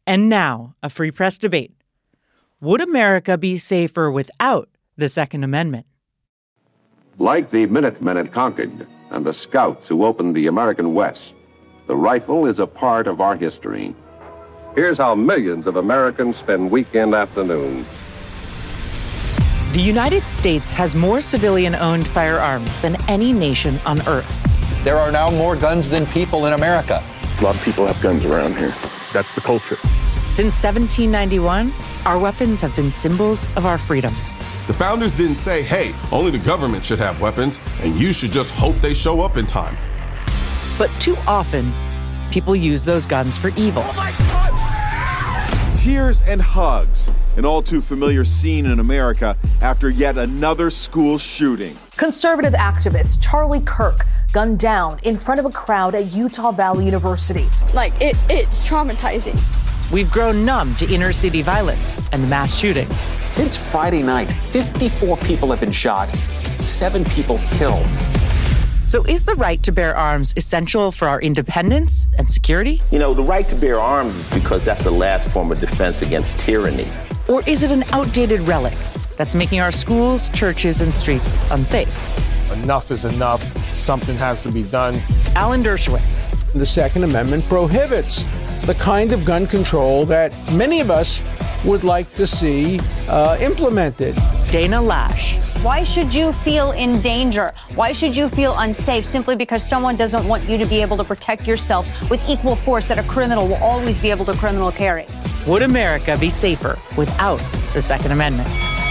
And now, a Free Press debate. Would America be safer without the Second Amendment? Like the Minutemen at Concord and the Scouts who opened the American West, the rifle is a part of our history. Here's how millions of Americans spend weekend afternoons. The United States has more civilian-owned firearms than any nation on Earth. There are now more guns than people in America. A lot of people have guns around here. That's the culture. Since 1791, our weapons have been symbols of our freedom. The founders didn't say, hey, only the government should have weapons, and you should just hope they show up in time. But too often, people use those guns for evil. Oh my God! Tears and hugs, an all too familiar scene in America after yet another school shooting. Conservative activist Charlie Kirk gunned down in front of a crowd at Utah Valley University. It's traumatizing. We've grown numb to inner city violence and mass shootings. Since Friday night, 54 people have been shot, 7 people killed. So is the right to bear arms essential for our independence and security? You know, the right to bear arms is because that's the last form of defense against tyranny. Or is it an outdated relic that's making our schools, churches, and streets unsafe? Enough is enough. Something has to be done. Alan Dershowitz. The Second Amendment prohibits the kind of gun control that many of us would like to see implemented. Dana Lash. Why should you feel in danger? Why should you feel unsafe simply because someone doesn't want you to be able to protect yourself with equal force that a criminal will always be able to criminal carry? Would America be safer without the Second Amendment?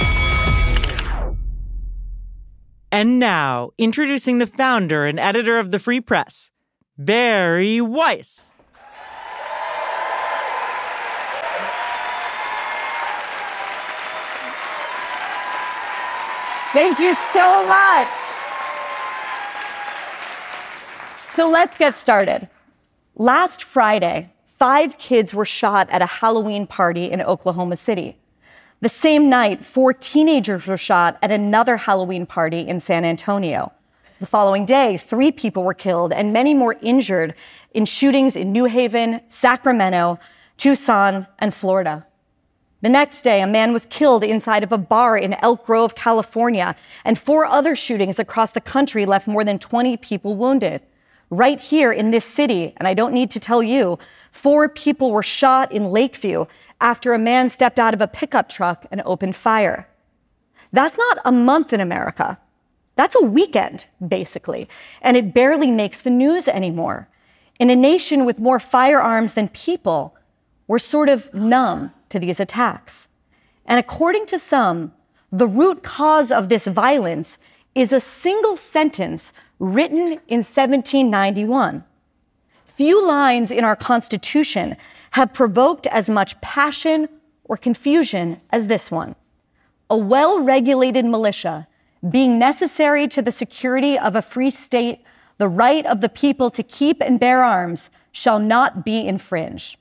And now, introducing the founder and editor of the Free Press, Bari Weiss. Thank you so much. So let's get started. Last Friday, 5 kids were shot at a Halloween party in Oklahoma City. The same night, 4 teenagers were shot at another Halloween party in San Antonio. The following day, 3 people were killed and many more injured in shootings in New Haven, Sacramento, Tucson, and Florida. The next day, a man was killed inside of a bar in Elk Grove, California, and 4 other shootings across the country left more than 20 people wounded. Right here in this city, and I don't need to tell you, 4 people were shot in Lakeview after a man stepped out of a pickup truck and opened fire. That's not a month in America. That's a weekend, basically, and it barely makes the news anymore. In a nation with more firearms than people, we're sort of numb to these attacks. And according to some, the root cause of this violence is a single sentence written in 1791. Few lines in our Constitution have provoked as much passion or confusion as this one. A well-regulated militia, being necessary to the security of a free state, the right of the people to keep and bear arms shall not be infringed.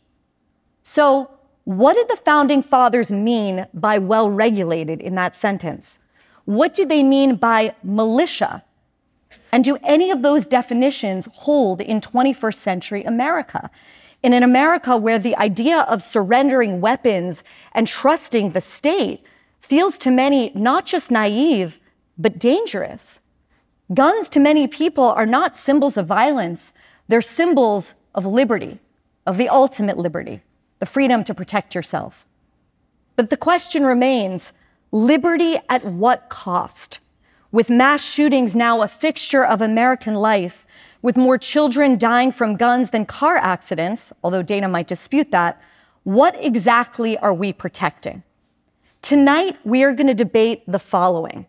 So, what did the Founding Fathers mean by well-regulated in that sentence? What did they mean by militia? And do any of those definitions hold in 21st century America? In an America where the idea of surrendering weapons and trusting the state feels to many not just naive, but dangerous. Guns to many people are not symbols of violence. They're symbols of liberty, of the ultimate liberty, the freedom to protect yourself. But the question remains, liberty at what cost? With mass shootings now a fixture of American life, with more children dying from guns than car accidents, although Dana might dispute that, what exactly are we protecting? Tonight, we are going to debate the following.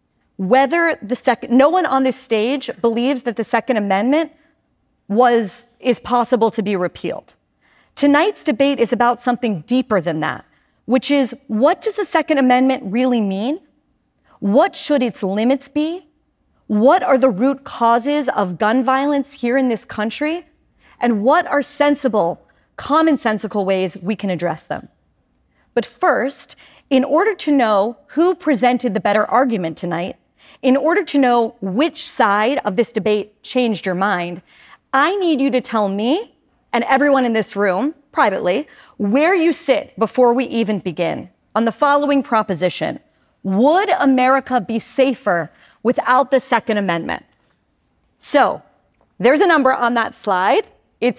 No one on this stage believes that the Second Amendment is possible to be repealed. Tonight's debate is about something deeper than that, which is, what does the Second Amendment really mean? What should its limits be? What are the root causes of gun violence here in this country? And what are sensible, commonsensical ways we can address them? But first, in order to know who presented the better argument tonight, in order to know which side of this debate changed your mind, I need you to tell me and everyone in this room, privately where you sit before we even begin on the following proposition. Would America be safer without the Second Amendment? So there's a number on that slide. It's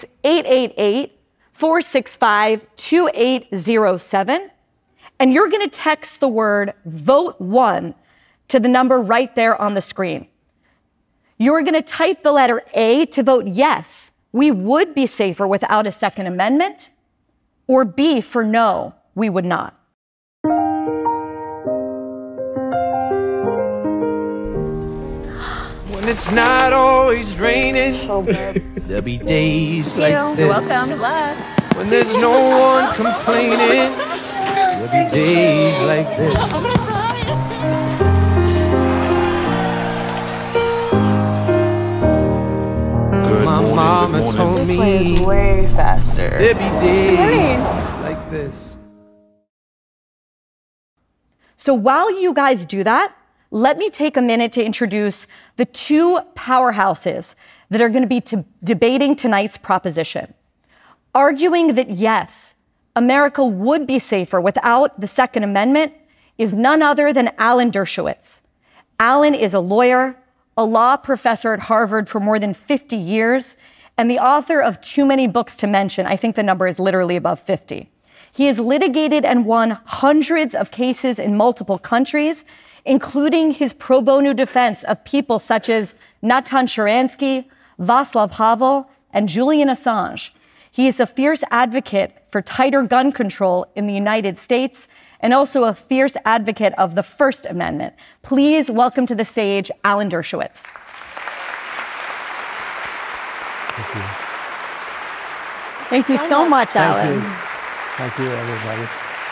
888-465-2807. And you're going to text the word vote 1 to the number right there on the screen. You're going to type the letter A to vote yes, we would be safer without a Second Amendment, or B for no, we would not. When it's not always raining, there'll be days like this. You're welcome. Good luck. When there's no one complaining, there'll be days like this. My mama told me this way is way faster. There'll be days like this. So while you guys do that, let me take a minute to introduce the two powerhouses that are going to be debating tonight's proposition. Arguing that, yes, America would be safer without the Second Amendment is none other than Alan Dershowitz. Alan is a lawyer, a law professor at Harvard for more than 50 years, and the author of too many books to mention. I think the number is literally above 50. He has litigated and won hundreds of cases in multiple countries, including his pro bono defense of people such as Natan Sharansky, Václav Havel, and Julian Assange. He is a fierce advocate for tighter gun control in the United States and also a fierce advocate of the First Amendment. Please welcome to the stage Alan Dershowitz. Thank you. Thank you so much, Alan. Thank you, everybody.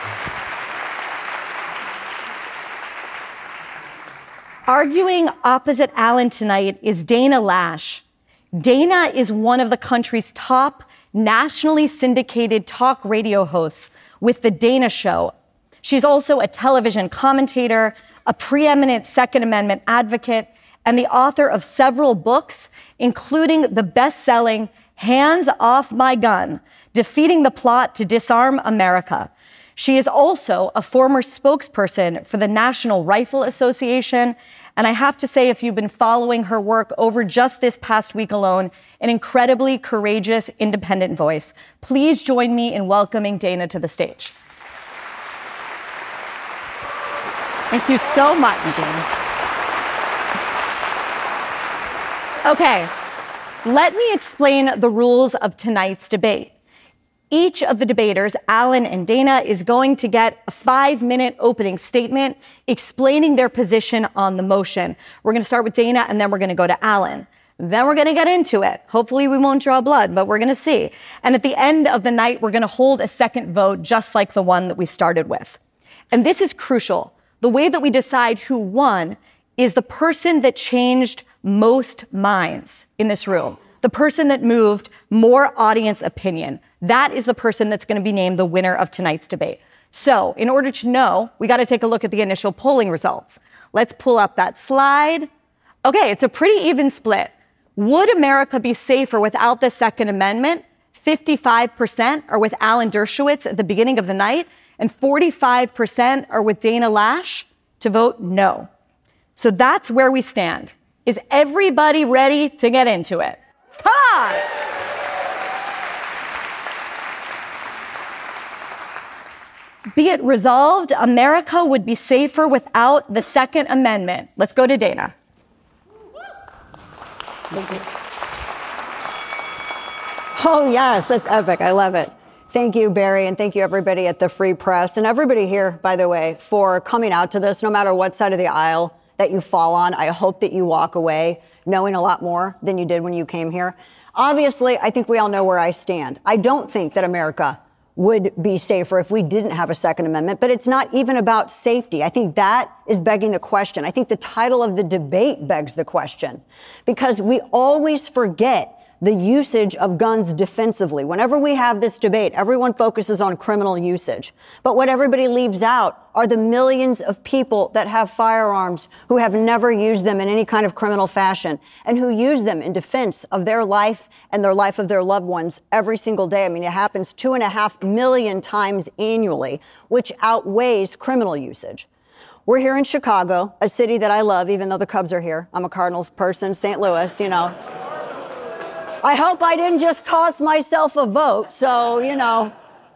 Arguing opposite Alan tonight is Dana Loesch. Dana is one of the country's top nationally syndicated talk radio hosts with The Dana Show. She's also a television commentator, a preeminent Second Amendment advocate, and the author of several books, including the best-selling Hands Off My Gun, Defeating the Plot to Disarm America. She is also a former spokesperson for the National Rifle Association. And I have to say, if you've been following her work over just this past week alone, an incredibly courageous, independent voice. Please join me in welcoming Dana to the stage. Thank you so much, Dana. Okay, let me explain the rules of tonight's debate. Each of the debaters, Alan and Dana, is going to get a 5-minute opening statement explaining their position on the motion. We're going to start with Dana, and then we're going to go to Alan. Then we're going to get into it. Hopefully we won't draw blood, but we're going to see. And at the end of the night, we're going to hold a second vote just like the one that we started with. And this is crucial. The way that we decide who won is the person that changed most minds in this room, the person that moved more audience opinion. That is the person that's going to be named the winner of tonight's debate. So in order to know, we got to take a look at the initial polling results. Let's pull up that slide. Okay, it's a pretty even split. Would America be safer without the Second Amendment? 55% are with Alan Dershowitz at the beginning of the night, and 45% are with Dana Loesch to vote no. So that's where we stand. Is everybody ready to get into it? Come on! Be it resolved, America would be safer without the Second Amendment. Let's go to Dana. Oh, yes, that's epic. I love it. Thank you, Barry, and thank you, everybody at the Free Press, and everybody here, by the way, for coming out to this, no matter what side of the aisle that you fall on. I hope that you walk away knowing a lot more than you did when you came here. Obviously, I think we all know where I stand. I don't think that America would be safer if we didn't have a Second Amendment, but it's not even about safety. I think that is begging the question. I think the title of the debate begs the question, because we always forget the usage of guns defensively. Whenever we have this debate, everyone focuses on criminal usage. But what everybody leaves out are the millions of people that have firearms who have never used them in any kind of criminal fashion and who use them in defense of their life and their life of their loved ones every single day. I mean, it happens 2.5 million times annually, which outweighs criminal usage. We're here in Chicago, a city that I love, even though the Cubs are here. I'm a Cardinals person, St. Louis, you know. I hope I didn't just cost myself a vote, so, you know.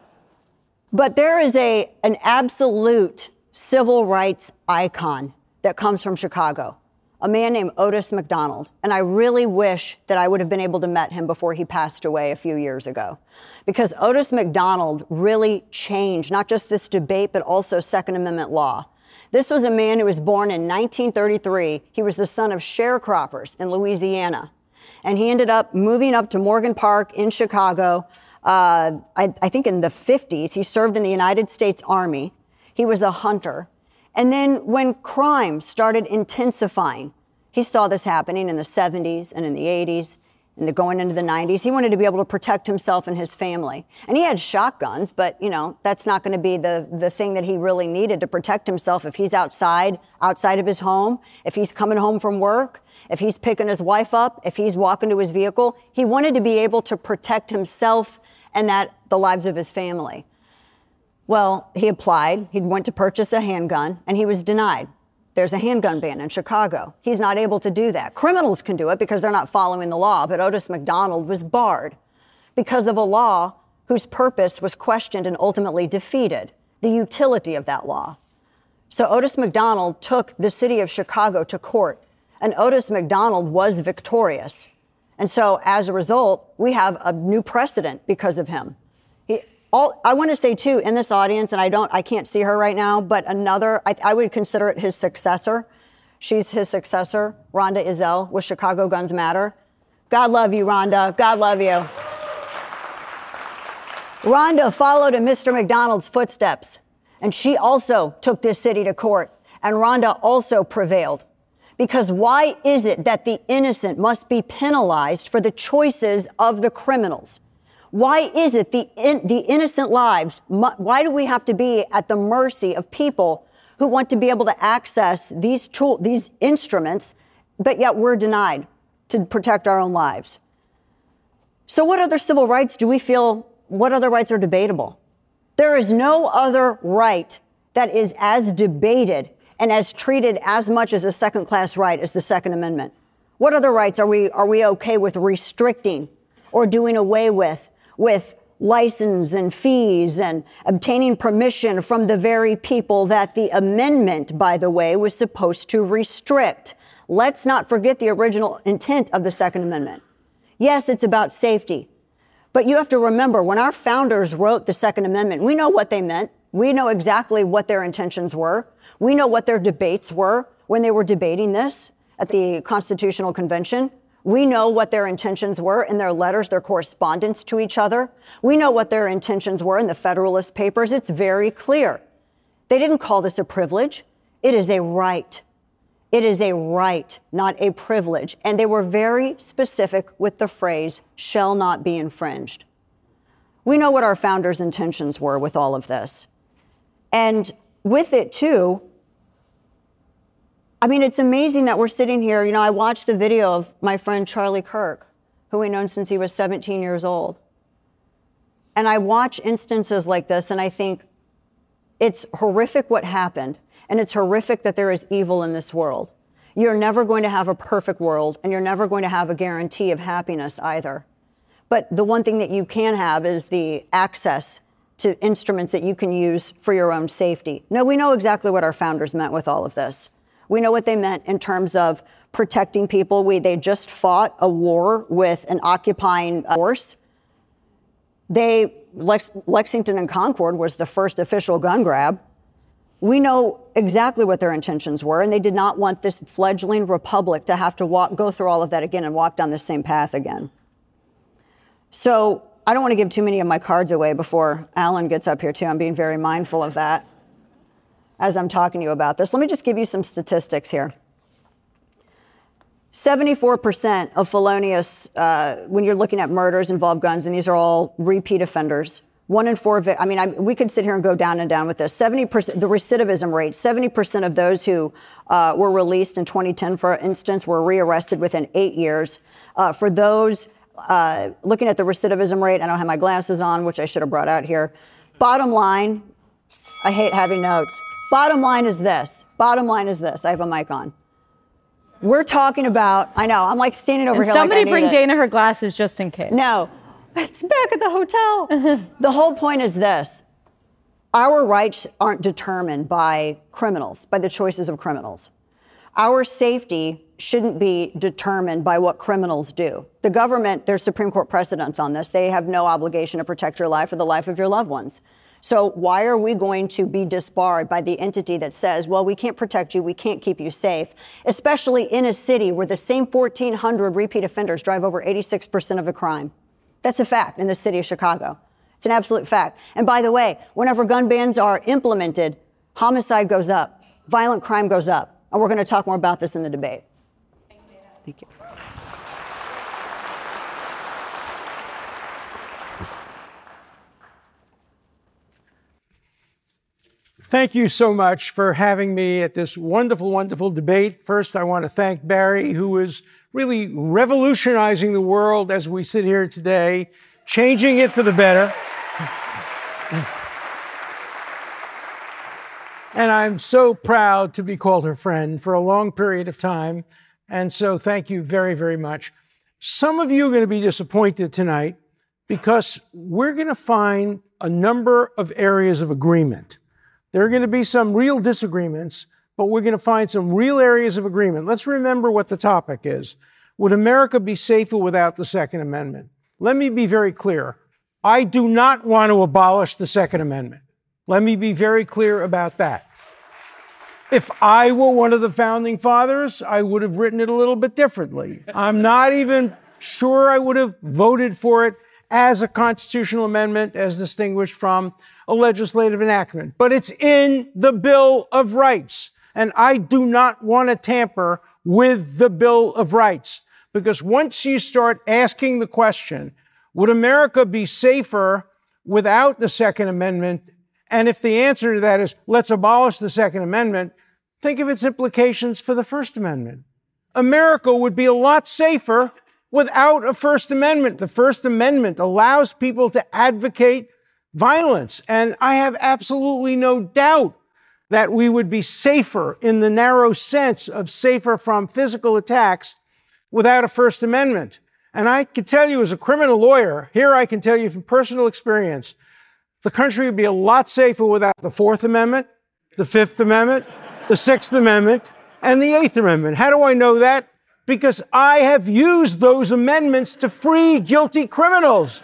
But there is an absolute civil rights icon that comes from Chicago, a man named Otis McDonald. And I really wish that I would have been able to meet him before he passed away a few years ago. Because Otis McDonald really changed not just this debate, but also Second Amendment law. This was a man who was born in 1933. He was the son of sharecroppers in Louisiana. And he ended up moving up to Morgan Park in Chicago, I think in the 50s. He served in the United States Army. He was a hunter. And then when crime started intensifying, he saw this happening in the 70s and in the 80s and going into the 90s. He wanted to be able to protect himself and his family. And he had shotguns, but, you know, that's not going to be the thing that he really needed to protect himself if he's outside of his home, if he's coming home from work, if he's picking his wife up, if he's walking to his vehicle. He wanted to be able to protect himself and the lives of his family. Well, he applied. He went to purchase a handgun, and he was denied. There's a handgun ban in Chicago. He's not able to do that. Criminals can do it because they're not following the law, but Otis McDonald was barred because of a law whose purpose was questioned and ultimately defeated, the utility of that law. So Otis McDonald took the city of Chicago to court, and Otis McDonald was victorious. And so as a result, we have a new precedent because of him. I want to say, too, in this audience, and I can't see her right now, but I would consider it his successor. She's his successor, Rhonda Izell, with Chicago Guns Matter. God love you, Rhonda. God love you. Rhonda followed in Mr. McDonald's footsteps, and she also took this city to court, and Rhonda also prevailed. Because why is it that the innocent must be penalized for the choices of the criminals? Why is it the innocent lives, why do we have to be at the mercy of people who want to be able to access these instruments, but yet we're denied to protect our own lives? So what other civil rights what other rights are debatable? There is no other right that is as debated and as treated as much as a second-class right as the Second Amendment. What other rights are we okay with restricting or doing away with license and fees and obtaining permission from the very people that the amendment, by the way, was supposed to restrict? Let's not forget the original intent of the Second Amendment. Yes, it's about safety. But you have to remember, when our founders wrote the Second Amendment, we know what they meant. We know exactly what their intentions were. We know what their debates were when they were debating this at the Constitutional Convention. We know what their intentions were in their letters, their correspondence to each other. We know what their intentions were in the Federalist Papers. It's very clear. They didn't call this a privilege. It is a right. It is a right, not a privilege. And they were very specific with the phrase, shall not be infringed. We know what our founders' intentions were with all of this. And with it, too, I mean, it's amazing that we're sitting here. You know, I watched the video of my friend Charlie Kirk, who we've known since he was 17 years old. And I watch instances like this, and I think it's horrific what happened, and it's horrific that there is evil in this world. You're never going to have a perfect world, and you're never going to have a guarantee of happiness either. But the one thing that you can have is the access to instruments that you can use for your own safety. No, we know exactly what our founders meant with all of this. We know what they meant in terms of protecting people. They just fought a war with an occupying force. Lexington and Concord was the first official gun grab. We know exactly what their intentions were, and they did not want this fledgling republic to have to go through all of that again and walk down the same path again. So I don't want to give too many of my cards away before Alan gets up here, too. I'm being very mindful of that as I'm talking to you about this. Let me just give you some statistics here. 74% of felonious, when you're looking at murders, involve guns, and these are all repeat offenders. 1 in 4, we could sit here and go down and down with this. 70%, the recidivism rate, 70% of those who were released in 2010, for instance, were rearrested within 8 years. For those looking at the recidivism rate, I don't have my glasses on, which I should have brought out here. Bottom line, I hate having notes. Bottom line is this. I have a mic on. We're talking about, I know, I'm like standing over here. Somebody like bring Dana her glasses just in case. No, it's back at the hotel. The whole point is this. Our rights aren't determined by criminals, by the choices of criminals. Our safety shouldn't be determined by what criminals do. The government, there's Supreme Court precedents on this. They have no obligation to protect your life or the life of your loved ones. So why are we going to be disbarred by the entity that says, well, we can't protect you, we can't keep you safe, especially in a city where the same 1,400 repeat offenders drive over 86% of the crime? That's a fact in the city of Chicago. It's an absolute fact. And by the way, whenever gun bans are implemented, homicide goes up, violent crime goes up. And we're going to talk more about this in the debate. Thank you. Thank you so much for having me at this wonderful, wonderful debate. First, I want to thank Barry, who is really revolutionizing the world as we sit here today, changing it for the better. And I'm so proud to be called her friend for a long period of time. And so thank you very, very much. Some of you are going to be disappointed tonight because we're going to find a number of areas of agreement. There are going to be some real disagreements, but we're going to find some real areas of agreement. Let's remember what the topic is. Would America be safer without the Second Amendment? Let me be very clear. I do not want to abolish the Second Amendment. Let me be very clear about that. If I were one of the founding fathers, I would have written it a little bit differently. I'm not even sure I would have voted for it as a constitutional amendment, as distinguished from a legislative enactment. But it's in the Bill of Rights. And I do not want to tamper with the Bill of Rights. Because once you start asking the question, would America be safer without the Second Amendment? And if the answer to that is, let's abolish the Second Amendment, think of its implications for the First Amendment. America would be a lot safer without a First Amendment. The First Amendment allows people to advocate violence. And I have absolutely no doubt that we would be safer in the narrow sense of safer from physical attacks without a First Amendment. And I can tell you as a criminal lawyer, here I can tell you from personal experience, the country would be a lot safer without the Fourth Amendment, the Fifth Amendment, the Sixth Amendment, and the Eighth Amendment. How do I know that? Because I have used those amendments to free guilty criminals.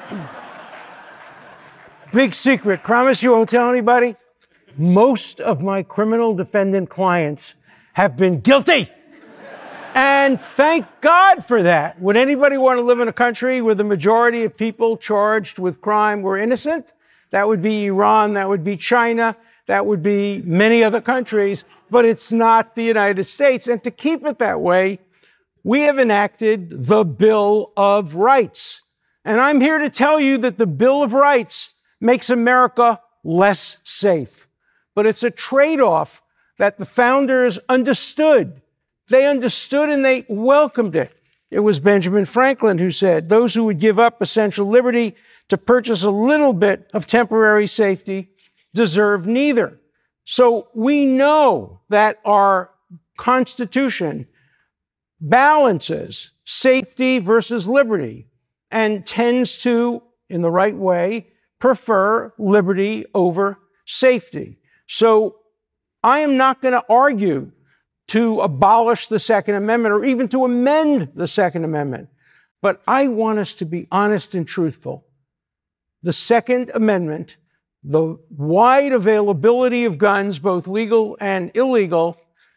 Big secret, promise you won't tell anybody. Most of my criminal defendant clients have been guilty. And thank God for that. Would anybody want to live in a country where the majority of people charged with crime were innocent? That would be Iran, that would be China, that would be many other countries, but it's not the United States. And to keep it that way, we have enacted the Bill of Rights. And I'm here to tell you that the Bill of Rights makes America less safe. But it's a trade-off that the founders understood. They understood and they welcomed it. It was Benjamin Franklin who said, those who would give up essential liberty to purchase a little bit of temporary safety deserve neither. So we know that our Constitution balances safety versus liberty and tends to, in the right way, prefer liberty over safety. So I am not going to argue to abolish the Second Amendment or even to amend the Second Amendment. But I want us to be honest and truthful. The Second Amendment, the wide availability of guns, both legal and illegal,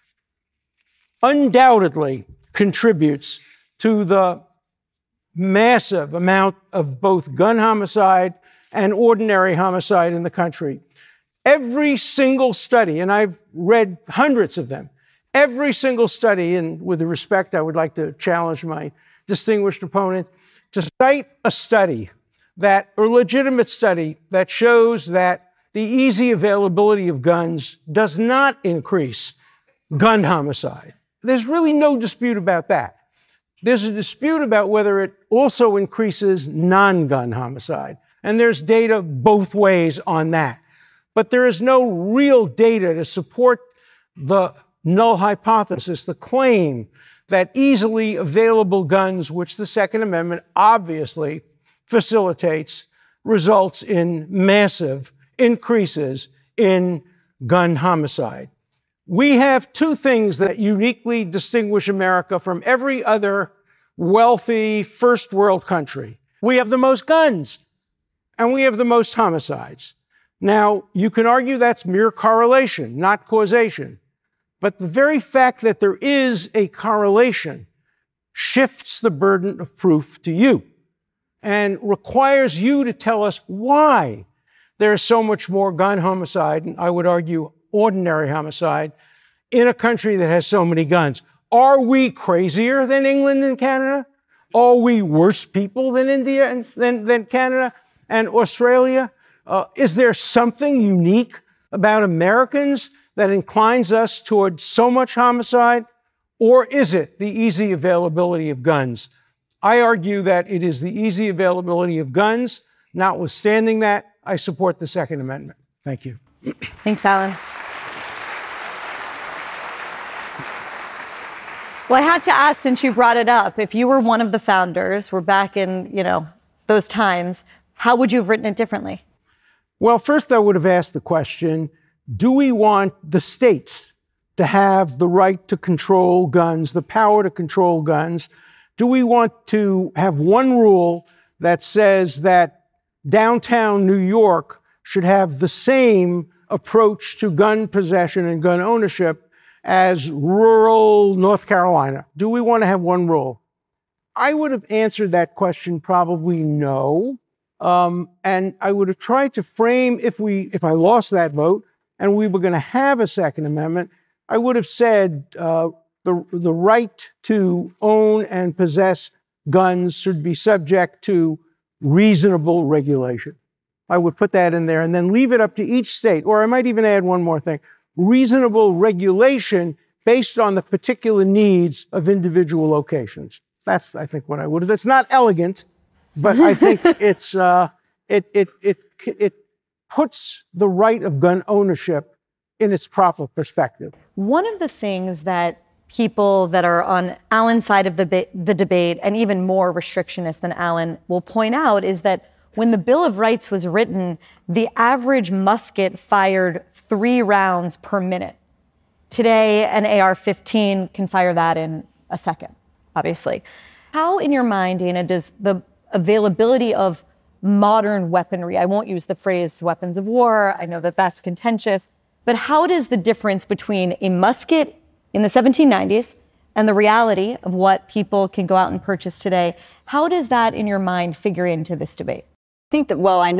undoubtedly contributes to the massive amount of both gun homicide and ordinary homicide in the country. Every single study, and I've read hundreds of them, Every single study, and with the respect, I would like to challenge my distinguished opponent to cite a study a legitimate study that shows that the easy availability of guns does not increase gun homicide. There's really no dispute about that. There's a dispute about whether it also increases non-gun homicide. And there's data both ways on that. But there is no real data to support the null hypothesis, the claim that easily available guns, which the Second Amendment obviously facilitates, results in massive increases in gun homicide. We have two things that uniquely distinguish America from every other wealthy first world country. We have the most guns, and we have the most homicides. Now, you can argue that's mere correlation, not causation. But the very fact that there is a correlation shifts the burden of proof to you and requires you to tell us why there's so much more gun homicide, and I would argue ordinary homicide, in a country that has so many guns. Are we crazier than England and Canada? Are we worse people than India and than Canada and Australia? Is there something unique about Americans that inclines us toward so much homicide? Or is it the easy availability of guns? I argue that it is the easy availability of guns. Notwithstanding that, I support the Second Amendment. Thank you. Thanks, Alan. Well, I had to ask, since you brought it up, if you were one of the founders, we're back in, those times, how would you have written it differently? Well, first I would have asked the question, do we want the states to have the right to control guns, the power to control guns? Do we want to have one rule that says that downtown New York should have the same approach to gun possession and gun ownership as rural North Carolina? Do we want to have one rule? I would have answered that question probably no. And I would have tried to frame, if I lost that vote and we were going to have a Second Amendment, I would have said the right to own and possess guns should be subject to reasonable regulation. I would put that in there and then leave it up to each state, or I might even add one more thing. Reasonable regulation based on the particular needs of individual locations. That's, I think, what I would have. It's not elegant, but I think it's it puts the right of gun ownership in its proper perspective. One of the things that people that are on Alan's side of the debate, and even more restrictionist than Alan, will point out is that when the Bill of Rights was written, the average musket fired 3 rounds per minute. Today, an AR-15 can fire that in a second, obviously. How, in your mind, Dana, does the availability of modern weaponry, I won't use the phrase weapons of war, I know that that's contentious, but how does the difference between a musket in the 1790s and the reality of what people can go out and purchase today, how does that, in your mind, figure into this debate? I think that, I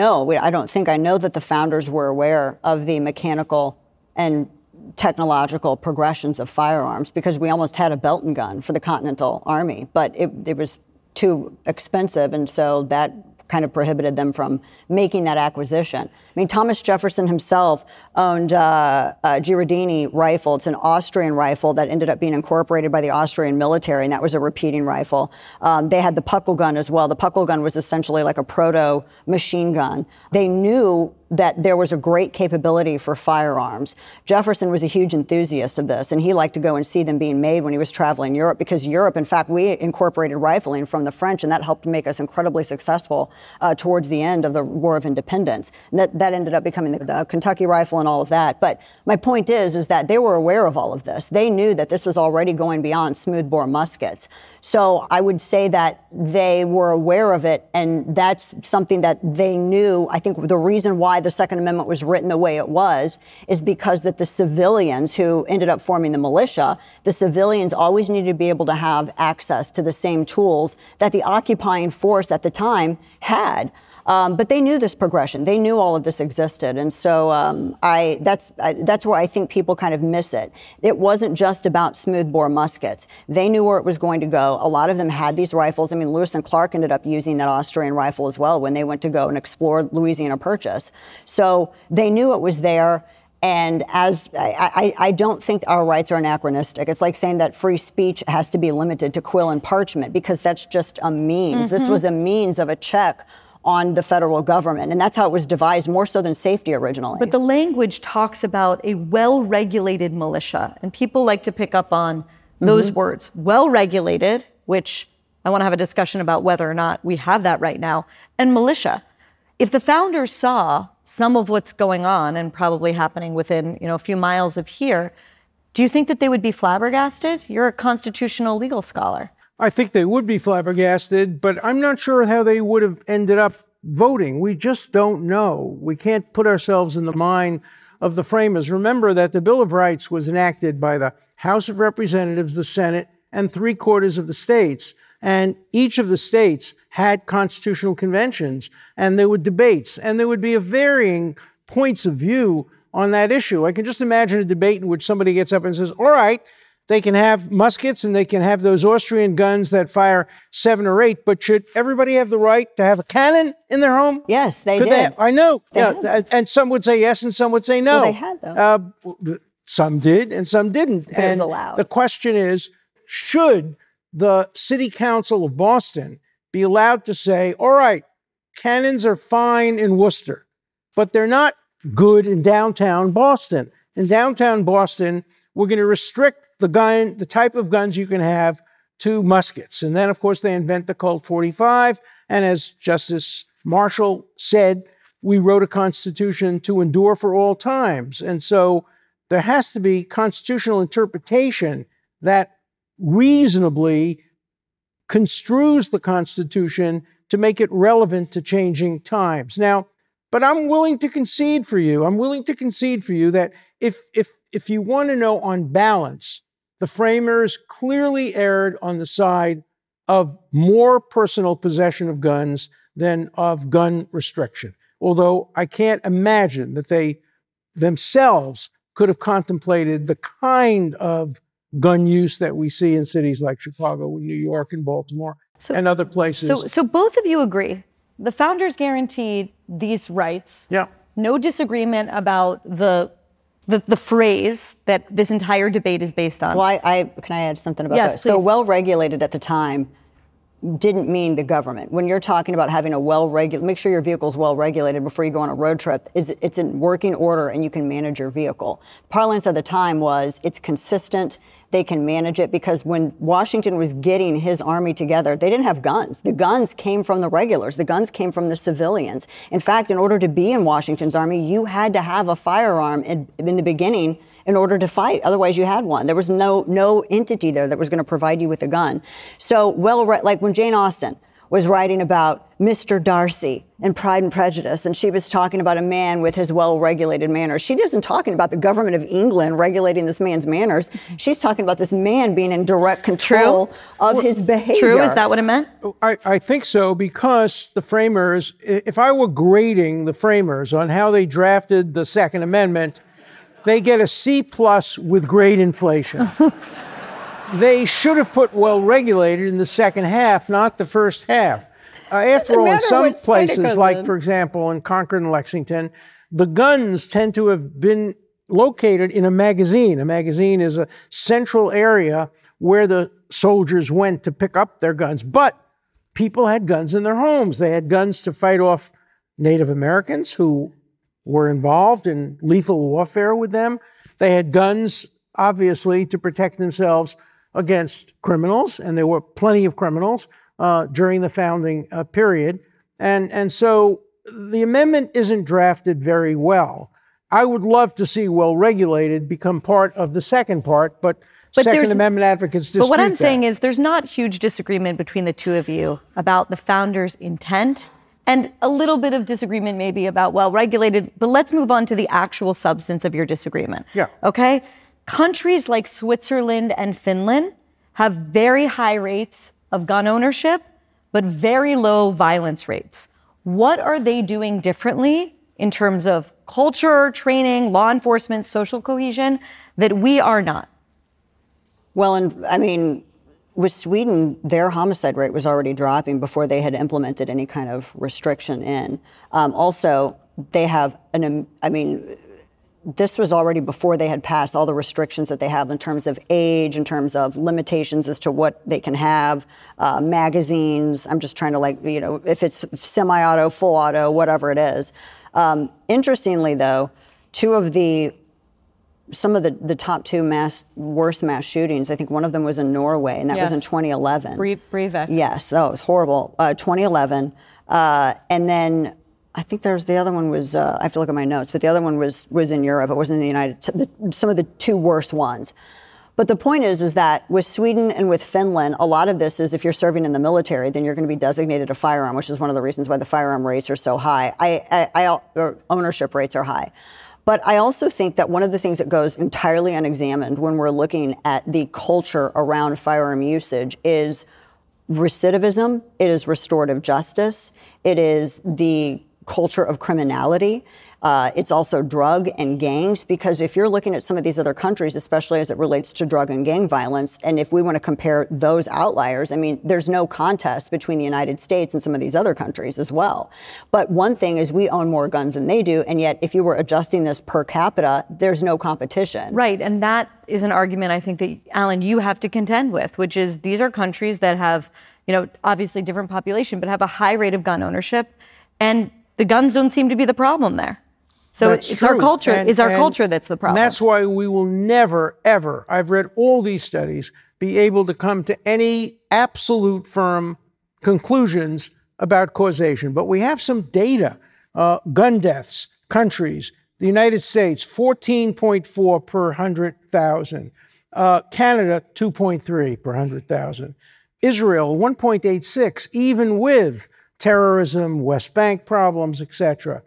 know that the founders were aware of the mechanical and technological progressions of firearms, because we almost had a Belton gun for the Continental Army, but it was too expensive, and so that kind of prohibited them from making that acquisition. I mean, Thomas Jefferson himself owned a Ghirardini rifle. It's an Austrian rifle that ended up being incorporated by the Austrian military, and that was a repeating rifle. They had the Puckle gun as well. The Puckle gun was essentially like a proto machine gun. They knew that there was a great capability for firearms. Jefferson was a huge enthusiast of this, and he liked to go and see them being made when he was traveling Europe, because Europe, in fact, we incorporated rifling from the French, and that helped make us incredibly successful towards the end of the War of Independence. And that ended up becoming the Kentucky rifle and all of that. But my point is that they were aware of all of this. They knew that this was already going beyond smoothbore muskets. So I would say that they were aware of it, and that's something that they knew. I think the reason why the Second Amendment was written the way it was is because that the civilians who ended up forming the militia, the civilians always needed to be able to have access to the same tools that the occupying force at the time had. But they knew this progression. They knew all of this existed. And so that's where I think people kind of miss it. It wasn't just about smoothbore muskets. They knew where it was going to go. A lot of them had these rifles. I mean, Lewis and Clark ended up using that Austrian rifle as well when they went to go and explore Louisiana Purchase. So they knew it was there. And as I don't think our rights are anachronistic. It's like saying that free speech has to be limited to quill and parchment, because that's just a means. This was a means of a check on the federal government. And that's how it was devised, more so than safety originally. But the language talks about a well-regulated militia. And people like to pick up on those words. Well-regulated, which I want to have a discussion about whether or not we have that right now, and militia. If the founders saw some of what's going on and probably happening within, a few miles of here, do you think that they would be flabbergasted? You're a constitutional legal scholar. I think they would be flabbergasted, but I'm not sure how they would have ended up voting. We just don't know. We can't put ourselves in the mind of the framers. Remember that the Bill of Rights was enacted by the House of Representatives, the Senate, and 3/4 of the states. And each of the states had constitutional conventions, and there were debates, and there would be varying points of view on that issue. I can just imagine a debate in which somebody gets up and says, all right, they can have muskets and they can have those Austrian guns that fire 7 or 8, but should everybody have the right to have a cannon in their home? Yes, they did. I know. And some would say yes and some would say no. Well, they had them. Some did and some didn't. It was allowed. The question is, should the City Council of Boston be allowed to say, all right, cannons are fine in Worcester, but they're not good in downtown Boston. In downtown Boston, we're going to restrict the type of guns you can have to muskets. And then, of course, they invent the Colt 45. And as Justice Marshall said, we wrote a constitution to endure for all times. And so there has to be constitutional interpretation that reasonably construes the Constitution to make it relevant to changing times. Now, but I'm willing to concede for you. That if you want to know on balance, the framers clearly erred on the side of more personal possession of guns than of gun restriction. Although I can't imagine that they themselves could have contemplated the kind of gun use that we see in cities like Chicago, New York, and Baltimore, and other places. So both of you agree. The founders guaranteed these rights. Yeah. No disagreement about the phrase that this entire debate is based on. Well, can I add something about that? Please. So well-regulated at the time didn't mean the government. When you're talking about having make sure your vehicle's well-regulated before you go on a road trip. It's in working order and you can manage your vehicle. Parlance at the time was it's consistent. They can manage it, because when Washington was getting his army together, they didn't have guns. The guns came from the regulars. The guns came from the civilians. In fact, in order to be in Washington's army, you had to have a firearm in the beginning in order to fight. Otherwise, you had one. There was no entity there that was going to provide you with a gun. So, like when Jane Austen was writing about Mr. Darcy in Pride and Prejudice, and she was talking about a man with his well-regulated manners. She isn't talking about the government of England regulating this man's manners. She's talking about this man being in direct control of his behavior. True? Is that what it meant? I think so, because the framers, if I were grading the framers on how they drafted the Second Amendment, they get a C+ with grade inflation. They should have put well-regulated in the second half, not the first half. After all, in some places, like, for example, in Concord and Lexington, the guns tend to have been located in a magazine. A magazine is a central area where the soldiers went to pick up their guns. But people had guns in their homes. They had guns to fight off Native Americans who were involved in lethal warfare with them. They had guns, obviously, to protect themselves against criminals, and there were plenty of criminals during the founding period. And so the amendment isn't drafted very well. I would love to see well-regulated become part of the second part, but Second Amendment advocates dispute that. But what I'm saying is there's not huge disagreement between the two of you about the founders' intent, and a little bit of disagreement maybe about well-regulated, but let's move on to the actual substance of your disagreement. Yeah. Okay? Countries like Switzerland and Finland have very high rates of gun ownership, but very low violence rates. What are they doing differently in terms of culture, training, law enforcement, social cohesion that we are not? Well, and I mean, with Sweden, their homicide rate was already dropping before they had implemented any kind of restriction in. Also, they have this was already before they had passed all the restrictions that they have in terms of age, in terms of limitations as to what they can have, magazines. I'm just trying to if it's semi-auto, full auto, whatever it is. Interestingly, though, some of the top two worst mass shootings, I think one of them was in Norway, and that was in 2011. Breivik. Yes, it was horrible. 2011. And then I think the other one was, I have to look at my notes, but the other one was in Europe. It wasn't in the some of the two worst ones. But the point is that with Sweden and with Finland, a lot of this is if you're serving in the military, then you're going to be designated a firearm, which is one of the reasons why the firearm rates are so high. Or ownership rates are high. But I also think that one of the things that goes entirely unexamined when we're looking at the culture around firearm usage is recidivism, it is restorative justice, it is the culture of criminality. It's also drug and gangs, because if you're looking at some of these other countries, especially as it relates to drug and gang violence, and if we want to compare those outliers, I mean, there's no contest between the United States and some of these other countries as well. But one thing is we own more guns than they do, and yet if you were adjusting this per capita, there's no competition. Right, and that is an argument I think that, Alan, you have to contend with, which is these are countries that have, obviously different population, but have a high rate of gun ownership, and the guns don't seem to be the problem there. So it's our culture. It's our culture that's the problem. And that's why we will never, ever, I've read all these studies, be able to come to any absolute firm conclusions about causation. But we have some data. Gun deaths, countries, the United States, 14.4 per 100,000. Canada, 2.3 per 100,000. Israel, 1.86, even with terrorism, West Bank problems, etc.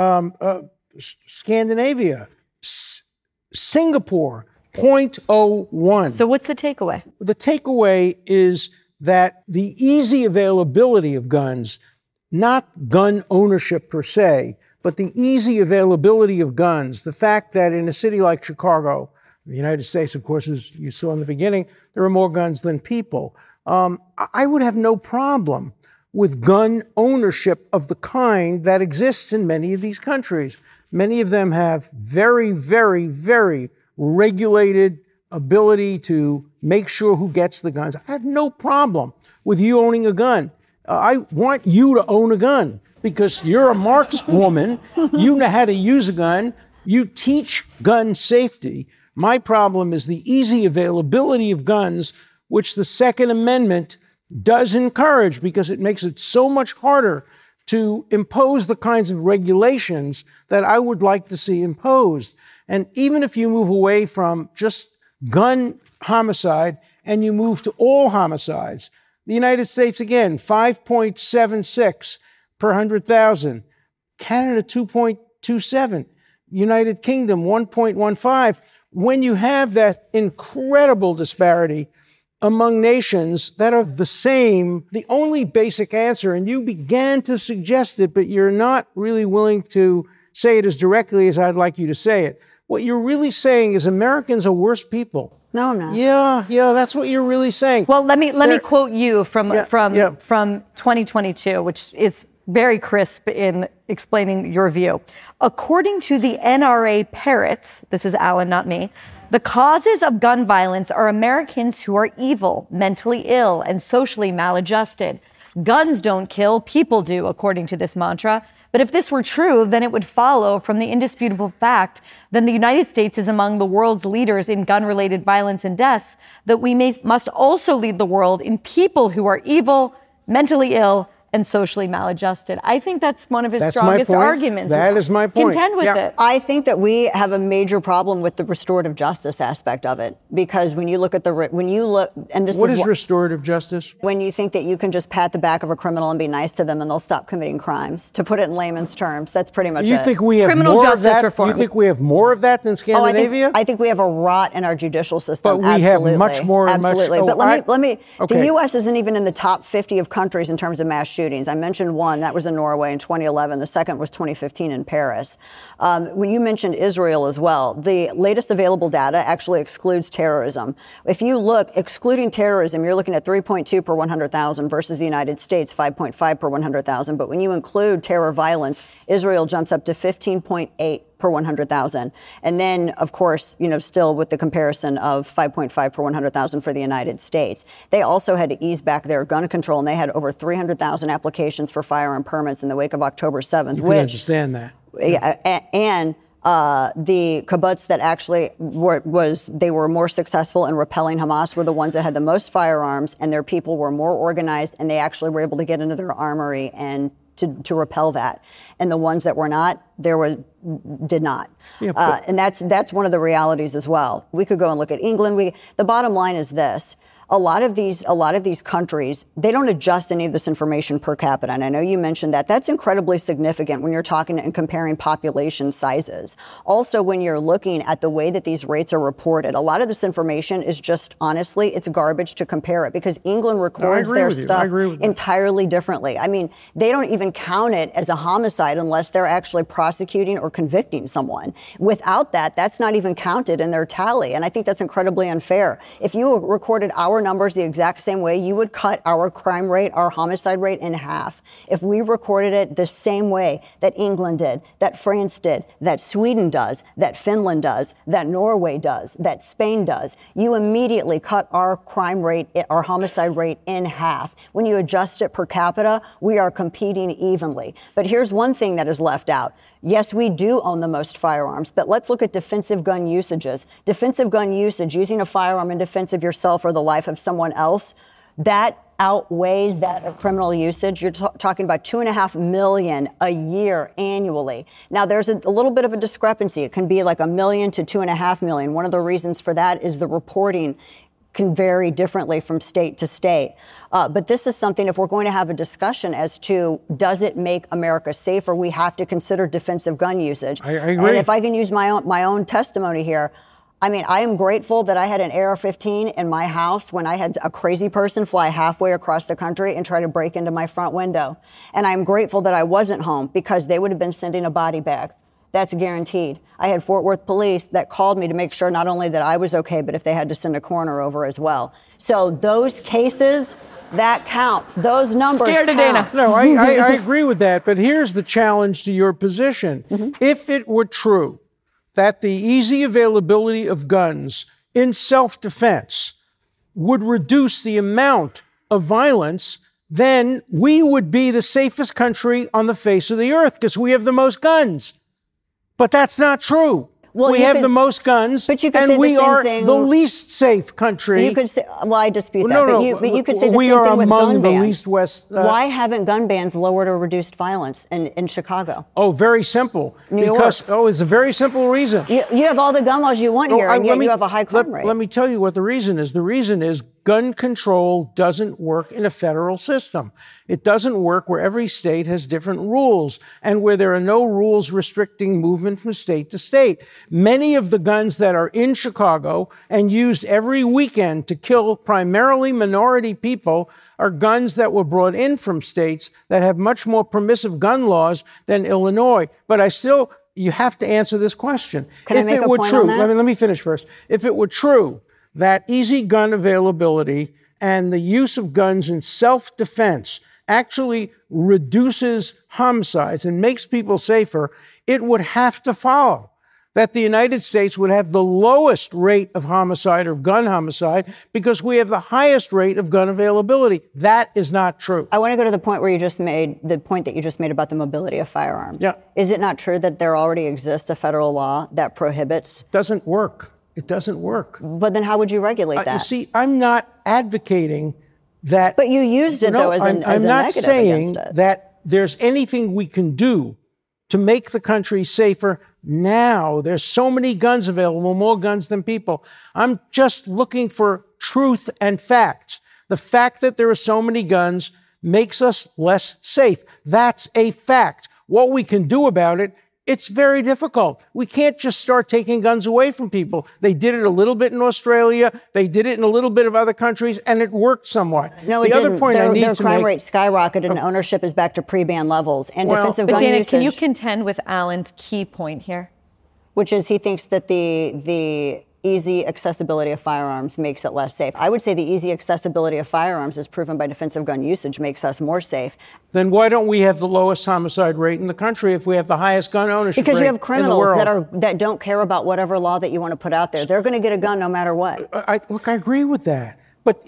Scandinavia, Singapore, 0.01. So what's the takeaway? The takeaway is that the easy availability of guns, not gun ownership per se, but the easy availability of guns, the fact that in a city like Chicago, the United States, of course, as you saw in the beginning, there are more guns than people. I would have no problem with gun ownership of the kind that exists in many of these countries. Many of them have very, very, very regulated ability to make sure who gets the guns. I have no problem with you owning a gun. I want you to own a gun because you're a markswoman. You know how to use a gun. You teach gun safety. My problem is the easy availability of guns, which the Second Amendment does encourage because it makes it so much harder to impose the kinds of regulations that I would like to see imposed. And even if you move away from just gun homicide and you move to all homicides, the United States, again, 5.76 per 100,000. Canada, 2.27. United Kingdom, 1.15. When you have that incredible disparity among nations that are the same, the only basic answer, and you began to suggest it, but you're not really willing to say it as directly as I'd like you to say it. What you're really saying is Americans are worse people. No, I'm not. Yeah, that's what you're really saying. Well, let me quote you from 2022, which is very crisp in explaining your view. According to the NRA Parrots, this is Alan, not me, the causes of gun violence are Americans who are evil, mentally ill, and socially maladjusted. Guns don't kill, people do, according to this mantra. But if this were true, then it would follow from the indisputable fact that the United States is among the world's leaders in gun-related violence and deaths, that we must also lead the world in people who are evil, mentally ill, and socially maladjusted. I think that's one of his strongest arguments. That is my point. Contend with it. I think that we have a major problem with the restorative justice aspect of it, because when you look at what is restorative justice? When you think that you can just pat the back of a criminal and be nice to them and they'll stop committing crimes. To put it in layman's terms, that's pretty much it. You think we have criminal more justice of that? reform. You think we have more of that than Scandinavia? I think we have a rot in our judicial system. But we have much more. Absolutely. But let me. Okay. The U.S. isn't even in the top 50 of countries in terms of mass shootings. I mentioned one, that was in Norway in 2011. The second was 2015 in Paris. When you mentioned Israel as well, the latest available data actually excludes terrorism. If you look, excluding terrorism, you're looking at 3.2 per 100,000 versus the United States, 5.5 per 100,000. But when you include terror violence, Israel jumps up to 15.8 per 100,000. And then, of course, still with the comparison of 5.5 per 100,000 for the United States. They also had to ease back their gun control, and they had over 300,000 applications for firearm permits in the wake of October 7th. You can understand that. Yeah, and the kibbutz that actually they were more successful in repelling Hamas were the ones that had the most firearms, and their people were more organized, and they actually were able to get into their armory and to repel that. And the ones that were not, did not. Yeah, and that's one of the realities as well. We could go and look at England. The bottom line is this. A lot of these countries, they don't adjust any of this information per capita. And I know you mentioned that. That's incredibly significant when you're talking and comparing population sizes. Also, when you're looking at the way that these rates are reported, a lot of this information is just, honestly, it's garbage to compare it because England records their stuff entirely differently. I mean, they don't even count it as a homicide unless they're actually prosecuting or convicting someone. Without that, that's not even counted in their tally. And I think that's incredibly unfair. If you recorded our numbers the exact same way, you would cut our crime rate, our homicide rate in half. If we recorded it the same way that England did, that France did, that Sweden does, that Finland does, that Norway does, that Spain does, you immediately cut our crime rate, our homicide rate in half. When you adjust it per capita, we are competing evenly. But here's one thing that is left out. Yes, we do own the most firearms, but let's look at defensive gun usages. Defensive gun usage, using a firearm in defense of yourself or the life of someone else, that outweighs that of criminal usage. You're talking about 2.5 million a year annually. Now, there's a little bit of a discrepancy. It can be like 1 million to 2.5 million. One of the reasons for that is the reporting can vary differently from state to state. But this is something, if we're going to have a discussion as to does it make America safer, we have to consider defensive gun usage. I agree. And if I can use my own testimony here, I mean, I am grateful that I had an AR-15 in my house when I had a crazy person fly halfway across the country and try to break into my front window. And I'm grateful that I wasn't home because they would have been sending a body bag. That's guaranteed. I had Fort Worth police that called me to make sure not only that I was okay, but if they had to send a coroner over as well. So those cases, that counts. Those numbers Scared of count. Dana. No, I agree with that. But here's the challenge to your position. If it were true that the easy availability of guns in self-defense would reduce the amount of violence, then we would be the safest country on the face of the earth because we have the most guns. But that's not true. Well, we have the most guns, but you could and say we the same are thing. the least safe country. You could say, well, I dispute that, No, but you could say the we same are thing with among gun the bans. least west. Why haven't gun bans lowered or reduced violence in Chicago? Oh, very simple. New York. Because it's a very simple reason. You have all the gun laws you want here, and yet you have a high crime rate. Let me tell you what the reason is. The reason is gun control doesn't work in a federal system. It doesn't work where every state has different rules and where there are no rules restricting movement from state to state. Many of the guns that are in Chicago and used every weekend to kill primarily minority people are guns that were brought in from states that have much more permissive gun laws than Illinois. But you have to answer this question. Can I make a point on that? Let me finish first. If it were true that easy gun availability and the use of guns in self-defense actually reduces homicides and makes people safer, it would have to follow that the United States would have the lowest rate of homicide or gun homicide because we have the highest rate of gun availability. That is not true. I want to go to the point where you just made the point that you just made about the mobility of firearms. Yeah. Is it not true that there already exists a federal law that prohibits? Doesn't work. It doesn't work. But then how would you regulate that? You see, I'm not advocating that. But you used it, though, as a negative against it. I'm not saying that there's anything we can do to make the country safer now. There's so many guns available, more guns than people. I'm just looking for truth and facts. The fact that there are so many guns makes us less safe. That's a fact. What we can do about it It's very difficult. We can't just start taking guns away from people. They did it a little bit in Australia. They did it in a little bit of other countries, and it worked somewhat. No, it didn't. Their crime rate skyrocketed, and ownership is back to pre-ban levels. And defensive gun Dana, usage. can you contend with Alan's key point here? Which is he thinks that the easy accessibility of firearms makes it less safe. I would say the easy accessibility of firearms, as proven by defensive gun usage, makes us more safe. Then why don't we have the lowest homicide rate in the country if we have the highest gun ownership because rate you have criminals in the world? that don't care about whatever law that you want to put out there. They're going to get a gun no matter what. I agree with that. But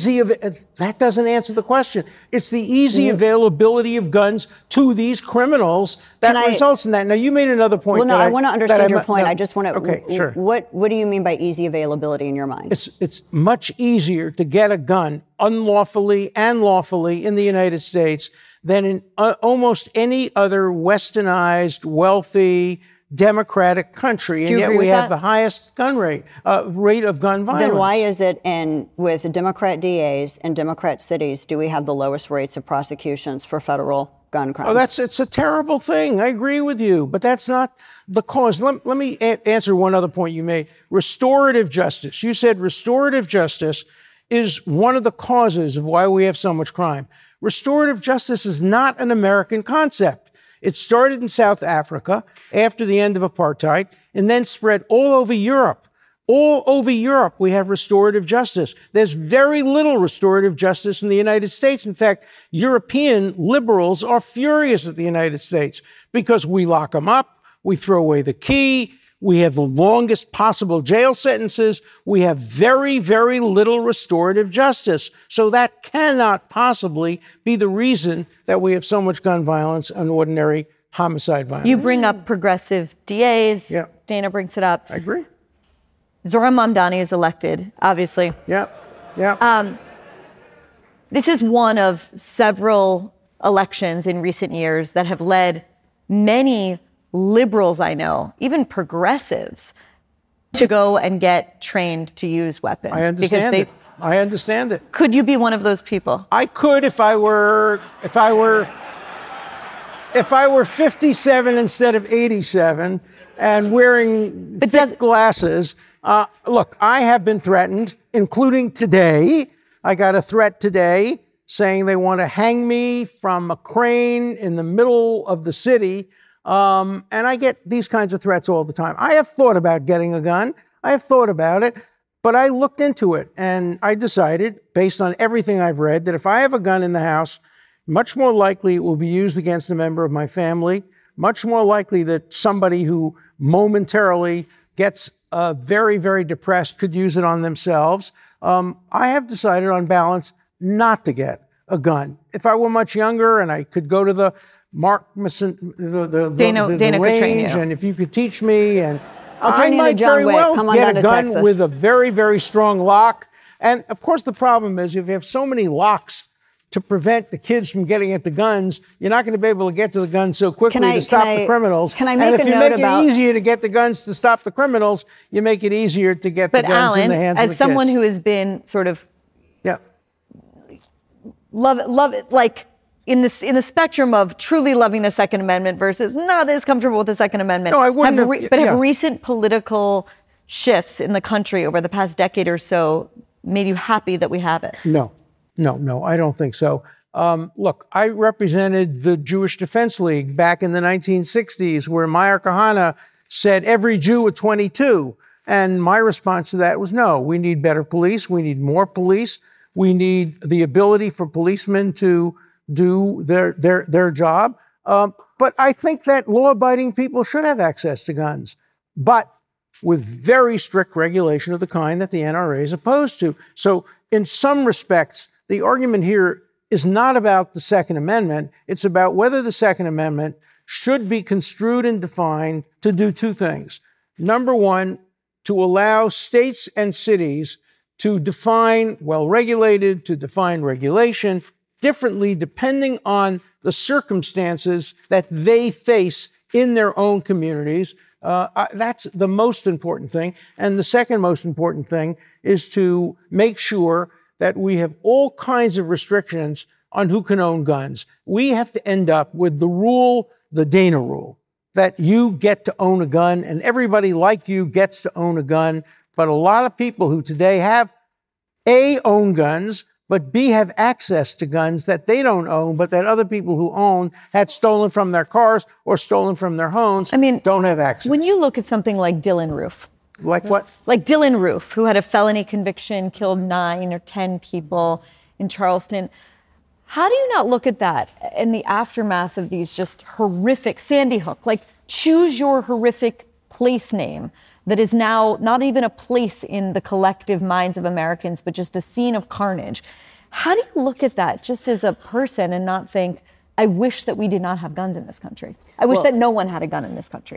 that doesn't answer the question. It's the easy availability of guns to these criminals that results in that. Now, you made another point. Well, no, I want to understand your point. I just want to. Okay, sure. What do you mean by easy availability in your mind? It's much easier to get a gun unlawfully and lawfully in the United States than in almost any other westernized, wealthy, democratic country, and yet we have the highest gun rate of gun violence. Then why is it with Democrat DAs and Democrat cities do we have the lowest rates of prosecutions for federal gun crimes? It's a terrible thing. I agree with you, but that's not the cause. Let me answer one other point you made. Restorative justice. You said restorative justice is one of the causes of why we have so much crime. Restorative justice is not an American concept. It started in South Africa after the end of apartheid and then spread all over Europe. All over Europe, we have restorative justice. There's very little restorative justice in the United States. In fact, European liberals are furious at the United States because we lock them up, we throw away the key, we have the longest possible jail sentences, we have very, very little restorative justice. So that cannot possibly be the reason that we have so much gun violence and ordinary homicide violence. You bring up progressive DAs. Yeah. Dana brings it up. I agree. Zohran Mamdani is elected, obviously. Yeah. This is one of several elections in recent years that have led many liberals I know, even progressives, to go and get trained to use weapons. I understand it. I understand it. Could you be one of those people? I could if I were 57 instead of 87 and wearing thick glasses. Look, I have been threatened, including today. I got a threat today saying they want to hang me from a crane in the middle of the city. And I get these kinds of threats all the time. I have thought about getting a gun. I have thought about it, but I looked into it and I decided, based on everything I've read, that if I have a gun in the house, much more likely it will be used against a member of my family, much more likely that somebody who momentarily gets very, very depressed could use it on themselves. I have decided on balance not to get a gun. If I were much younger and I could go to the Dana range, and if you could teach me, and I'll turn you to John Wick. Come on down to Texas. Get a gun with a very, very strong lock. And of course, the problem is if you have so many locks to prevent the kids from getting at the guns, you're not going to be able to get to the guns so quickly to stop the criminals. Can I make a note about? And if you make it easier to get the guns to stop the criminals, you make it easier to get the guns in the hands of the kids. As someone who has been sort of love it, like in the spectrum of truly loving the Second Amendment versus not as comfortable with the Second Amendment. No, I wouldn't have recent political shifts in the country over the past decade or so made you happy that we have it? No, I don't think so. Look, I represented the Jewish Defense League back in the 1960s, where Meir Kahane said every Jew at 22. And my response to that was no, we need better police. We need more police. We need the ability for policemen to do their job. But I think that law-abiding people should have access to guns, but with very strict regulation of the kind that the NRA is opposed to. So in some respects, the argument here is not about the Second Amendment. It's about whether the Second Amendment should be construed and defined to do two things. Number one, to allow states and cities to define well-regulated, to define regulation differently depending on the circumstances that they face in their own communities. That's the most important thing. And the second most important thing is to make sure that we have all kinds of restrictions on who can own guns. We have to end up with the rule, the Dana rule. that you get to own a gun, and everybody like you gets to own a gun. But a lot of people who today have, A, own guns, but B, have access to guns that they don't own, but that other people who own had stolen from their cars or stolen from their homes, don't have access. When you look at something like Dylan Roof. Like what? Like Dylan Roof, who had a felony conviction, killed 9 or 10 people in Charleston. How do you not look at that in the aftermath of these just horrific, Sandy Hook? Like, choose your horrific place name that is now not even a place in the collective minds of Americans, but just a scene of carnage. How do you look at that just as a person and not think, I wish that we did not have guns in this country? I wish that no one had a gun in this country.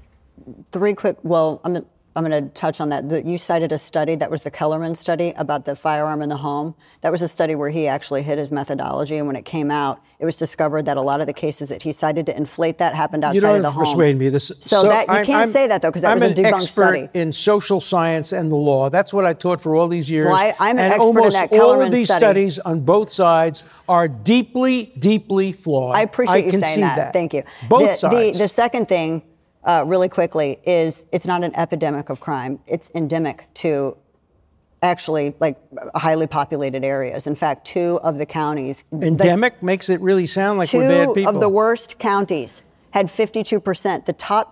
I'm going to touch on that. You cited a study, that was the Kellerman study about the firearm in the home. That was a study where he actually hid his methodology, and when it came out, it was discovered that a lot of the cases that he cited to inflate that happened outside of the home. Persuade me. You can't say that, though, because that was a debunked study. I'm an expert in social science and the law. That's what I taught for all these years. Well, I'm an and expert in that Kellerman study. all of these studies on both sides are deeply, deeply flawed. I appreciate you saying that. Thank you. Both sides. The second thing, really quickly, is it's not an epidemic of crime. It's endemic to actually highly populated areas. In fact, 2 of the counties. Endemic makes it really sound like we're bad people. 2 of the worst counties had 52%. The top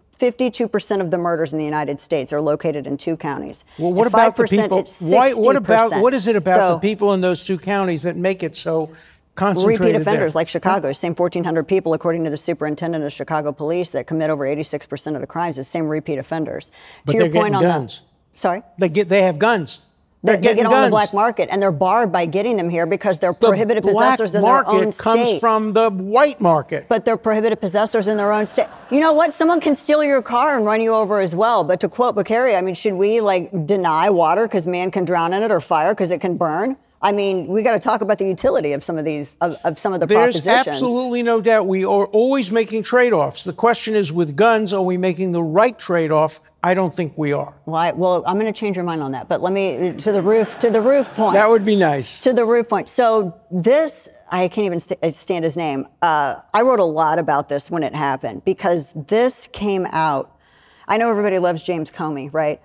52% of the murders in the United States are located in 2 counties. Well, what about the people? What is it about the people in those 2 counties that make it so concentrated? Repeat offenders like Chicago, same 1,400 people, according to the superintendent of Chicago Police, that commit over 86% of the crimes, the same repeat offenders. But to your point on guns. Sorry? They have guns. They get them on the black market, and they're barred by getting them here because they're prohibited possessors in their own state. The black market comes from the white market. But they're prohibited possessors in their own state. You know what? Someone can steal your car and run you over as well. But to quote Bakary, should we deny water because man can drown in it, or fire because it can burn? We got to talk about the utility of some of these, of some of the propositions. There's absolutely no doubt. We are always making trade-offs. The question is, with guns, are we making the right trade-off? I don't think we are. Well, I'm going to change your mind on that. But let me, to the roof point. That would be nice. To the roof point. So this, I can't even stand his name. I wrote a lot about this when it happened, because this came out. I know everybody loves James Comey, right?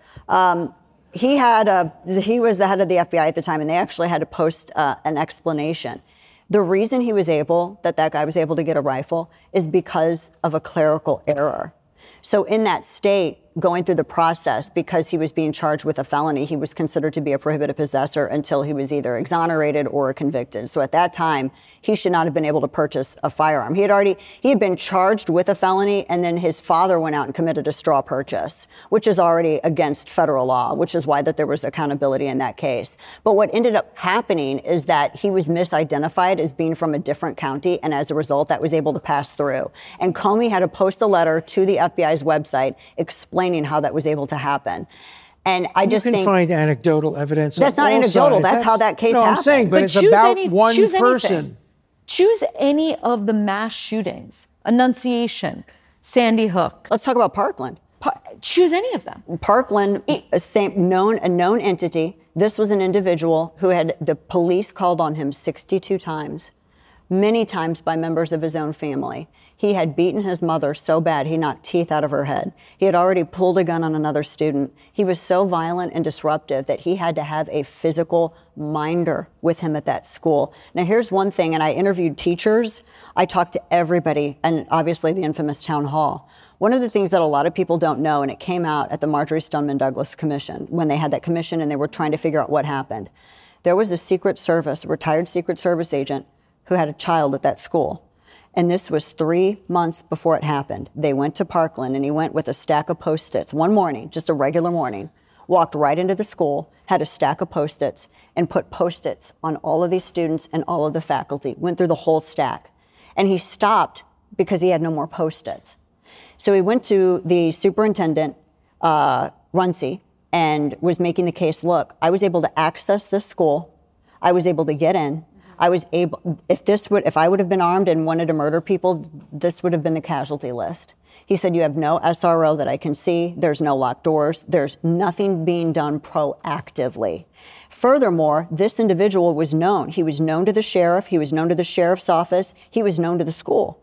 He was the head of the FBI at the time, and they actually had to post an explanation. The reason that guy was able to get a rifle is because of a clerical error. So in that state, going through the process, because he was being charged with a felony, he was considered to be a prohibited possessor until he was either exonerated or convicted. So at that time, he should not have been able to purchase a firearm. He had been charged with a felony, and then his father went out and committed a straw purchase, which is already against federal law, which is why that there was accountability in that case. But what ended up happening is that he was misidentified as being from a different county, and as a result, that was able to pass through. And Comey had to post a letter to the FBI's website explaining how that was able to happen. And I just think you can find anecdotal evidence. That's not anecdotal. That's how that case happened. I'm saying, but it's about one person. Choose any of the mass shootings: Annunciation, Sandy Hook. Let's talk about Parkland. Choose any of them. Parkland, a known entity. This was an individual who had the police called on him 62 times, many times by members of his own family. He had beaten his mother so bad he knocked teeth out of her head. He had already pulled a gun on another student. He was so violent and disruptive that he had to have a physical minder with him at that school. Now, here's one thing, and I interviewed teachers. I talked to everybody, and obviously the infamous town hall. One of the things that a lot of people don't know, and it came out at the Marjory Stoneman Douglas Commission, when they had that commission and they were trying to figure out what happened. There was a retired Secret Service agent who had a child at that school. And this was 3 months before it happened. They went to Parkland, and he went with a stack of Post-its one morning, just a regular morning, walked right into the school, had a stack of Post-its, and put Post-its on all of these students and all of the faculty, went through the whole stack. And he stopped because he had no more Post-its. So he went to the superintendent, Runcie, and was making the case, look, I was able to access this school. I was able to get in. I was able, if I would have been armed and wanted to murder people, this would have been the casualty list. He said, you have no SRO that I can see. There's no locked doors. There's nothing being done proactively. Furthermore, this individual was known. He was known to the sheriff. He was known to the sheriff's office. He was known to the school.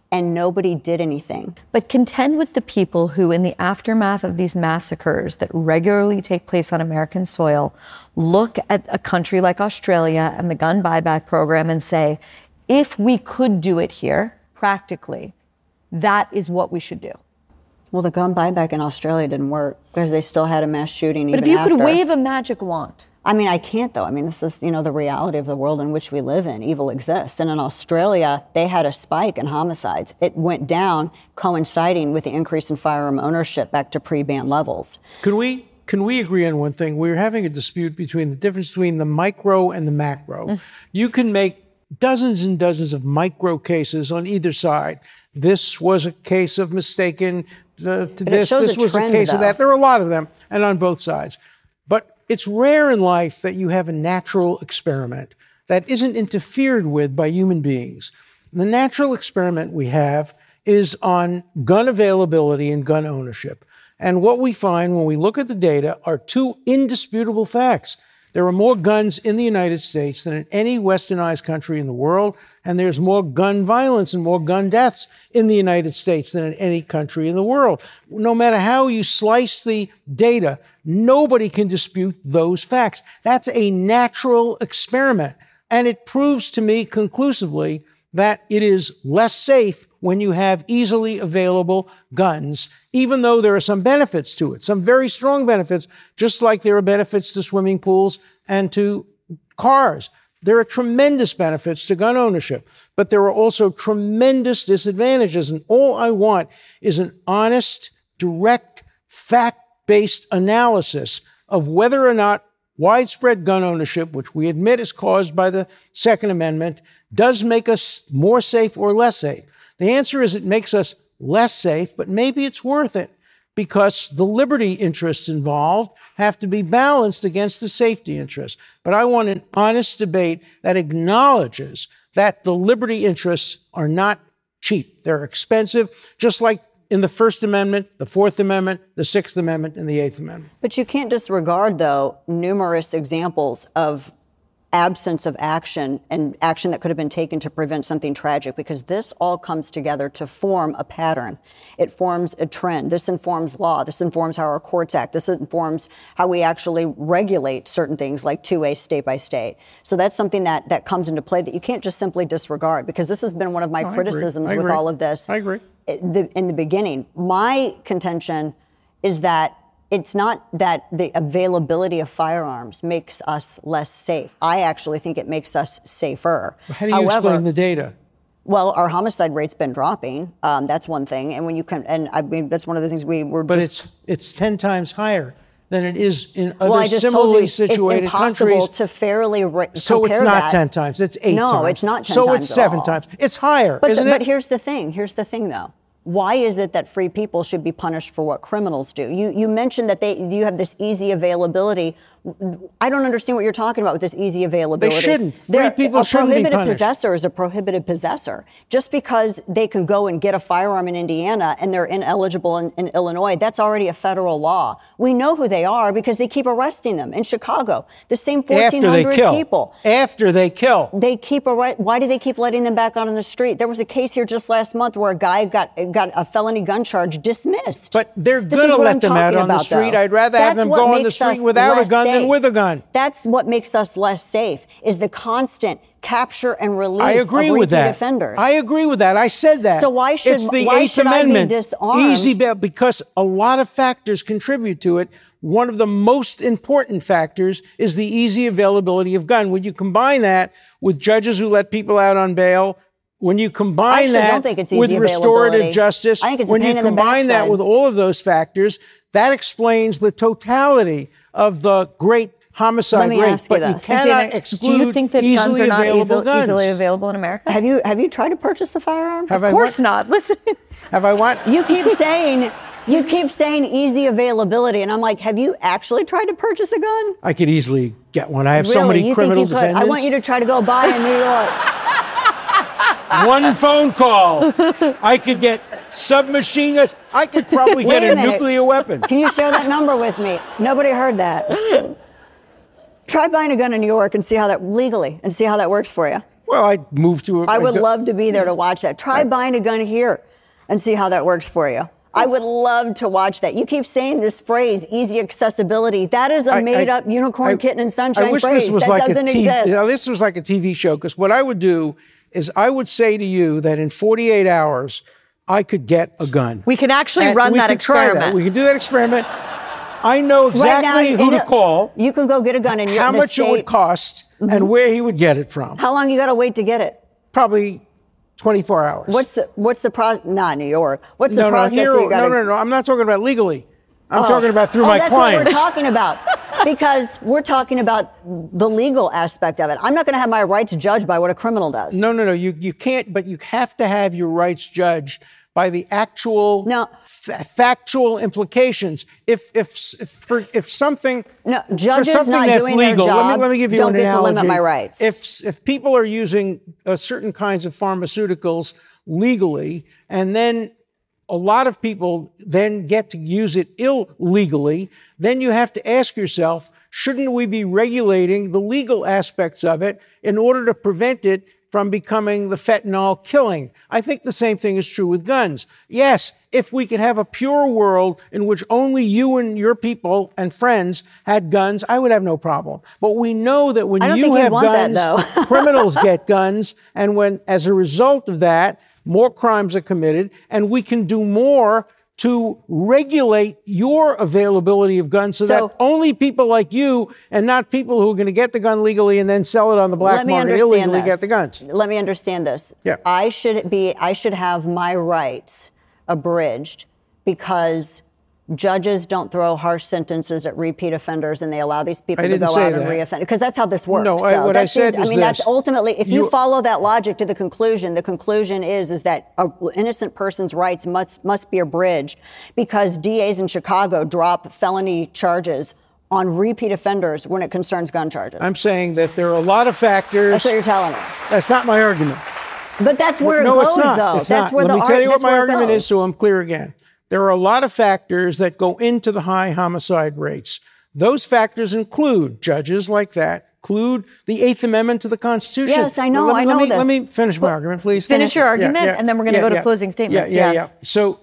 and nobody did anything. But contend with the people who, in the aftermath of these massacres that regularly take place on American soil, look at a country like Australia and the gun buyback program and say, if we could do it here, practically, that is what we should do. Well, the gun buyback in Australia didn't work because they still had a mass shooting even after. But if you could wave a magic wand. I mean, I can't, though. I mean, this is, the reality of the world in which we live in. Evil exists. And in Australia, they had a spike in homicides. It went down, coinciding with the increase in firearm ownership back to pre-ban levels. Can we agree on one thing? We're having a dispute between the difference between the micro and the macro. You can make dozens and dozens of micro cases on either side. This was a case of mistaken this was a case of that. There are a lot of them, and on both sides. But it's rare in life that you have a natural experiment that isn't interfered with by human beings. The natural experiment we have is on gun availability and gun ownership. And what we find when we look at the data are two indisputable facts. There are more guns in the United States than in any westernized country in the world, and there's more gun violence and more gun deaths in the United States than in any country in the world. No matter how you slice the data, nobody can dispute those facts. That's a natural experiment, and it proves to me conclusively that it is less safe when you have easily available guns, even though there are some benefits to it, some very strong benefits, just like there are benefits to swimming pools and to cars. There are tremendous benefits to gun ownership, but there are also tremendous disadvantages. And all I want is an honest, direct, fact-based analysis of whether or not widespread gun ownership, which we admit is caused by the Second Amendment, does make us more safe or less safe. The answer is it makes us less safe, but maybe it's worth it because the liberty interests involved have to be balanced against the safety interests. But I want an honest debate that acknowledges that the liberty interests are not cheap. They're expensive, just like in the First Amendment, the Fourth Amendment, the Sixth Amendment, and the Eighth Amendment. But you can't disregard, though, numerous examples of absence of action and action that could have been taken to prevent something tragic, because this all comes together to form a pattern. It forms a trend. This informs law. This informs how our courts act. This informs how we actually regulate certain things like 2A state by state. So that's something that comes into play that you can't just simply disregard, because this has been one of my criticisms with all of this. I agree. In the beginning, my contention is that it's not that the availability of firearms makes us less safe. I actually think it makes us safer. How do you explain the data? Well, our homicide rate's been dropping. That's one thing. And when you can, and I mean, that's one of the things we were. But just, it's 10 times higher than it is in other I just similarly told you, situated it's impossible countries. To fairly so compare it's not that. 10 times. It's 8 times. No, it's not 10 so times. So it's 7 times. It's higher, isn't it? But here's the thing. Here's the thing, though. Why is it that free people should be punished for what criminals do? You mentioned that you have this easy availability. I don't understand what you're talking about with this easy availability. They shouldn't. Free people shouldn't be punished. A prohibited possessor is a prohibited possessor. Just because they can go and get a firearm in Indiana and they're ineligible in Illinois, that's already a federal law. We know who they are because they keep arresting them. In Chicago, the same 1,400 people. After they kill. They keep why do they keep letting them back out on the street? There was a case here just last month where a guy got a felony gun charge dismissed. But they're going to let them out on the street. I'd rather have them go on the street without a gun than with a gun. That's what makes us less safe, is the constant capture and release of repeat offenders. I agree with that. I said that. So why should it's the Eighth Amendment. I be disarmed? Easy bail, because a lot of factors contribute to it. One of the most important factors is the easy availability of gun. When you combine that with judges who let people out on bail, when you combine that with restorative justice, when you combine that with all of those factors, that explains the totality of the great homicide rate. But you cannot exclude do you think that guns are not easily available in America? Have you tried to purchase a firearm? Of course not. Listen. Have I what? You keep saying easy availability, and I'm like, have you actually tried to purchase a gun? I could easily get one. I have so many criminal defendants. I want you to try to go buy in New York. One phone call. I could get submachine guns. I could probably get a nuclear weapon. Can you share that number with me? Nobody heard that. Try buying a gun in New York and see how that legally and see how that works for you. Well, I'd move to I would love to be there to watch that. Try buying a gun here and see how that works for you. I would love to watch that. You keep saying this phrase, easy accessibility. That is a made-up unicorn kitten and sunshine wish phrase. This was that like doesn't exist. This was like a TV show, because what I would do is I would say to you that in 48 hours, I could get a gun. We can actually run that experiment. We can do that experiment. I know exactly who to call. You can go get a gun in your how much it would cost and where he would get it from. How long you got to wait to get it? Probably 24 hours. What's the process? Not New York. What's the process? No. I'm not talking about legally. I'm talking about through my clients. That's what we're talking about. Because we're talking about the legal aspect of it. I'm not going to have my rights judged by what a criminal does. No. You can't, but you have to have your rights judged by the actual factual implications. If something judges for something not that's doing legal, their job, let me give you don't an get analogy. to limit my rights. If people are using certain kinds of pharmaceuticals legally, and then a lot of people then get to use it illegally, then you have to ask yourself, shouldn't we be regulating the legal aspects of it in order to prevent it from becoming the fentanyl killing? I think the same thing is true with guns. Yes, if we could have a pure world in which only you and your people and friends had guns, I would have no problem. But we know that when you have guns, criminals get guns, and when, as a result of that, more crimes are committed, and we can do more to regulate your availability of guns so that only people like you and not people who are going to get the gun legally and then sell it on the black market illegally get the guns. Let me understand this. Yeah. I should have my rights abridged because judges don't throw harsh sentences at repeat offenders and they allow these people to go out and reoffend. Because that's how this works. No, what I said is this. That's ultimately, if you follow that logic to the conclusion is that an innocent person's rights must be abridged because DAs in Chicago drop felony charges on repeat offenders when it concerns gun charges. I'm saying that there are a lot of factors. That's what you're telling me. That's not my argument. But that's where it goes, though. That's where Let me tell you what my argument is so I'm clear again. There are a lot of factors that go into the high homicide rates. Those factors include, judges like that, include the Eighth Amendment to the Constitution. Yes, I know, this. Let me finish my argument, please. Finish your argument, and then we're going to go to closing statements. Yeah. So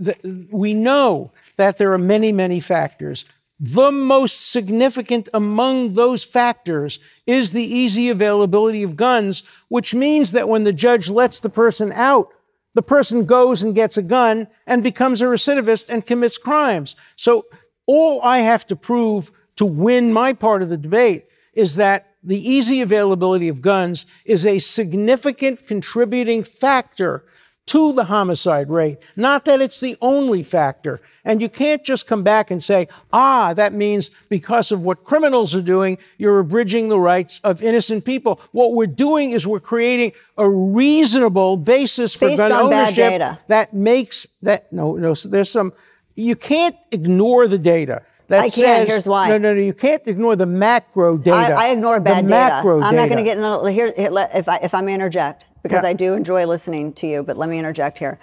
we know that there are many, many factors. The most significant among those factors is the easy availability of guns, which means that when the judge lets the person out, the person goes and gets a gun and becomes a recidivist and commits crimes. So all I have to prove to win my part of the debate is that the easy availability of guns is a significant contributing factor to the homicide rate, not that it's the only factor. And you can't just come back and say, that means because of what criminals are doing, you're abridging the rights of innocent people. What we're doing is we're creating a reasonable basis for gun ownership bad data. That makes that, there's some, you can't ignore the data. I can't. Here's why. No, you can't ignore the macro data. I ignore bad data. I'm not going to get into here. If I may interject, because I do enjoy listening to you, but let me interject here.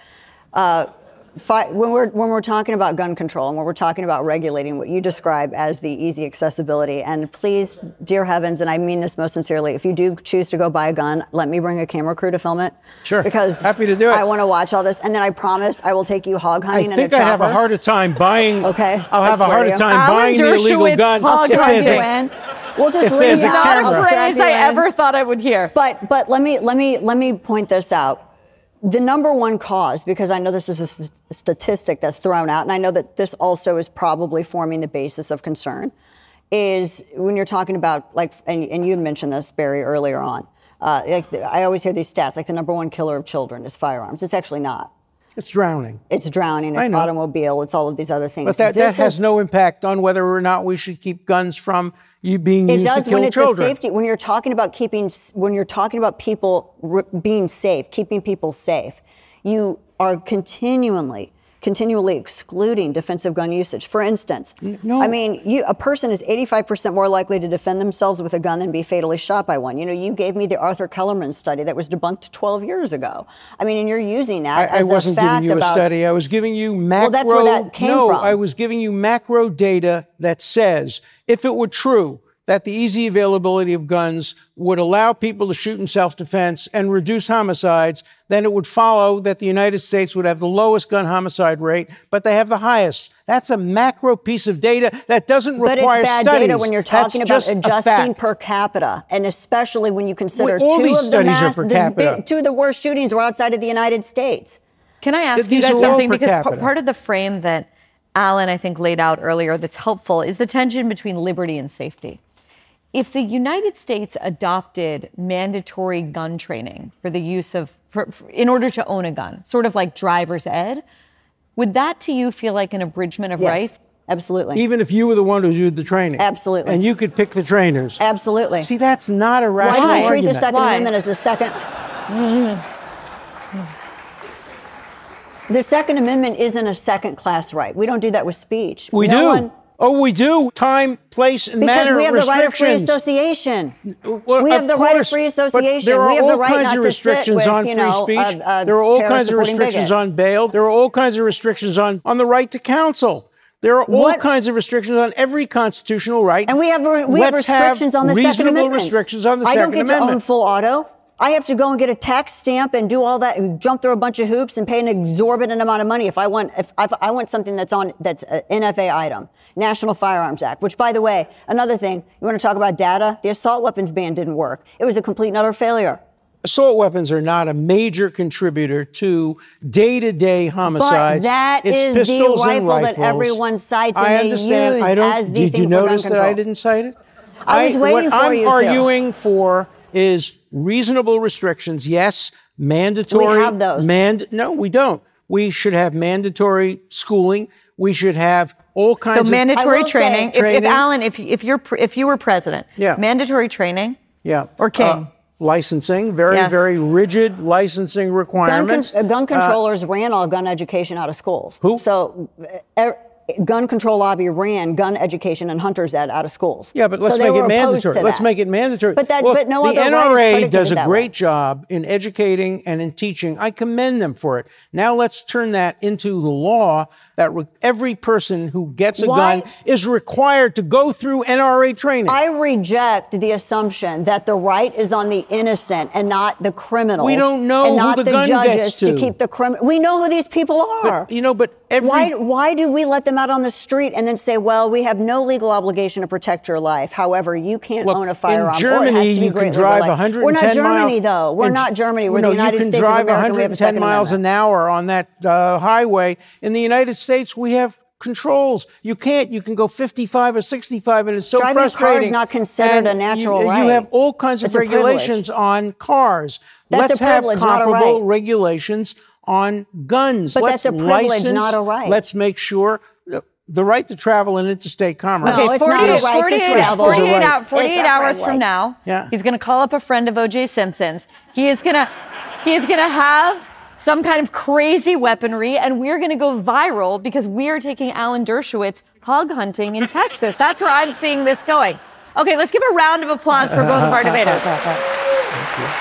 When we're talking about gun control and when we're talking about regulating what you describe as the easy accessibility, and please, dear heavens, and I mean this most sincerely, if you do choose to go buy a gun, let me bring a camera crew to film it. Sure. Because happy to do it. I want to watch all this, and then I promise I will take you hog hunting in a chopper. I think I'd have a harder time buying. Okay. I'll have a harder time buying the illegal gun. We'll just leave not a phrase I ever thought I would hear. But let me point this out. The number one cause, because I know this is a statistic that's thrown out, and I know that this also is probably forming the basis of concern, is when you're talking about, and you mentioned this, Barry, earlier on. I always hear these stats, like the number one killer of children is firearms. It's actually not. It's drowning. It's drowning. It's automobile. It's all of these other things. But that has no impact on whether or not we should keep guns from being used to kill children. It does when it's a safety. When you're talking about people being safe, keeping people safe, you are continually excluding defensive gun usage. For instance, no. I mean, a person is 85% more likely to defend themselves with a gun than be fatally shot by one. You gave me the Arthur Kellerman study that was debunked 12 years ago. I mean, and you're using that as a fact. I wasn't giving you a study. I was giving you macro. Well, that's where that came from. I was giving you macro data that says, if it were true that the easy availability of guns would allow people to shoot in self-defense and reduce homicides, then it would follow that the United States would have the lowest gun homicide rate, but they have the highest. That's a macro piece of data that doesn't require studies. But it's bad data when you're talking about That's just adjusting per capita, and especially when you consider all these studies are per capita. Two of the worst shootings were outside of the United States. Can I ask you guys something? Because part of the frame that Alan, I think, laid out earlier that's helpful is the tension between liberty and safety. If the United States adopted mandatory gun training for the use of, in order to own a gun, sort of like driver's ed, would that to you feel like an abridgment of rights? Absolutely. Even if you were the one who did the training. Absolutely. And you could pick the trainers. Absolutely. See, that's not a rational argument. Why do we treat the Second Why? Amendment as a second... The Second Amendment isn't a second-class right. We don't do that with speech. We do. We do. Time, place, and manner restrictions. Because we have the right of free association. We have the right of free association. We have the right not to sit with, there are all kinds of restrictions on bail. There are all kinds of restrictions on the right to counsel. There are all kinds of restrictions on every constitutional right. And we have restrictions on the Second Amendment. Restrictions on the Second Amendment. I don't get to own full auto. I have to go and get a tax stamp and do all that and jump through a bunch of hoops and pay an exorbitant amount of money if I want something that's an NFA item, National Firearms Act, which, by the way, another thing, you want to talk about data? The assault weapons ban didn't work. It was a complete and utter failure. Assault weapons are not a major contributor to day-to-day homicides. But that is the rifle that everyone cites and they use as the thing for gun control. Did you notice that I didn't cite it? I was waiting for you to. What I'm arguing for is reasonable restrictions. Yes, mandatory. We have those. No, we don't. We should have mandatory schooling. We should have all kinds of mandatory training. If Alan, if you were president, mandatory training. Yeah. Or King. Licensing, very rigid licensing requirements. Gun controllers ran all gun education out of schools. Who? So, gun control lobby ran gun education and hunters ed out of schools. Yeah, but let's make it mandatory. Let's make it mandatory. But no other the NRA does a great job in educating and in teaching. I commend them for it. Now let's turn that into the law that every person who gets a gun is required to go through NRA training. I reject the assumption that the right is on the innocent and not the criminals. We don't know who the gun gets to. Keep the criminal. We know who these people are. Why do we let them out on the street and then say, well, we have no legal obligation to protect your life. However, you can't own a firearm. In Germany, you can drive 110 miles. We're not Germany, though. We're not Germany. We're the United States of America. You can drive 110 miles an hour on that highway. In the United States, we have controls. You can't. You can go 55 or 65, and it's so frustrating. Driving a car is not considered a natural right. You have all kinds of regulations on cars. Let's have comparable regulations on guns. But that's a privilege, not a right. Let's make sure the right to travel in interstate commerce. Okay, 48 hours from now, yeah. He's going to call up a friend of O.J. Simpson's. He is going to have some kind of crazy weaponry, and we're going to go viral because we are taking Alan Dershowitz hog hunting in Texas. That's where I'm seeing this going. Okay, let's give a round of applause for both of our debaters. Thank you.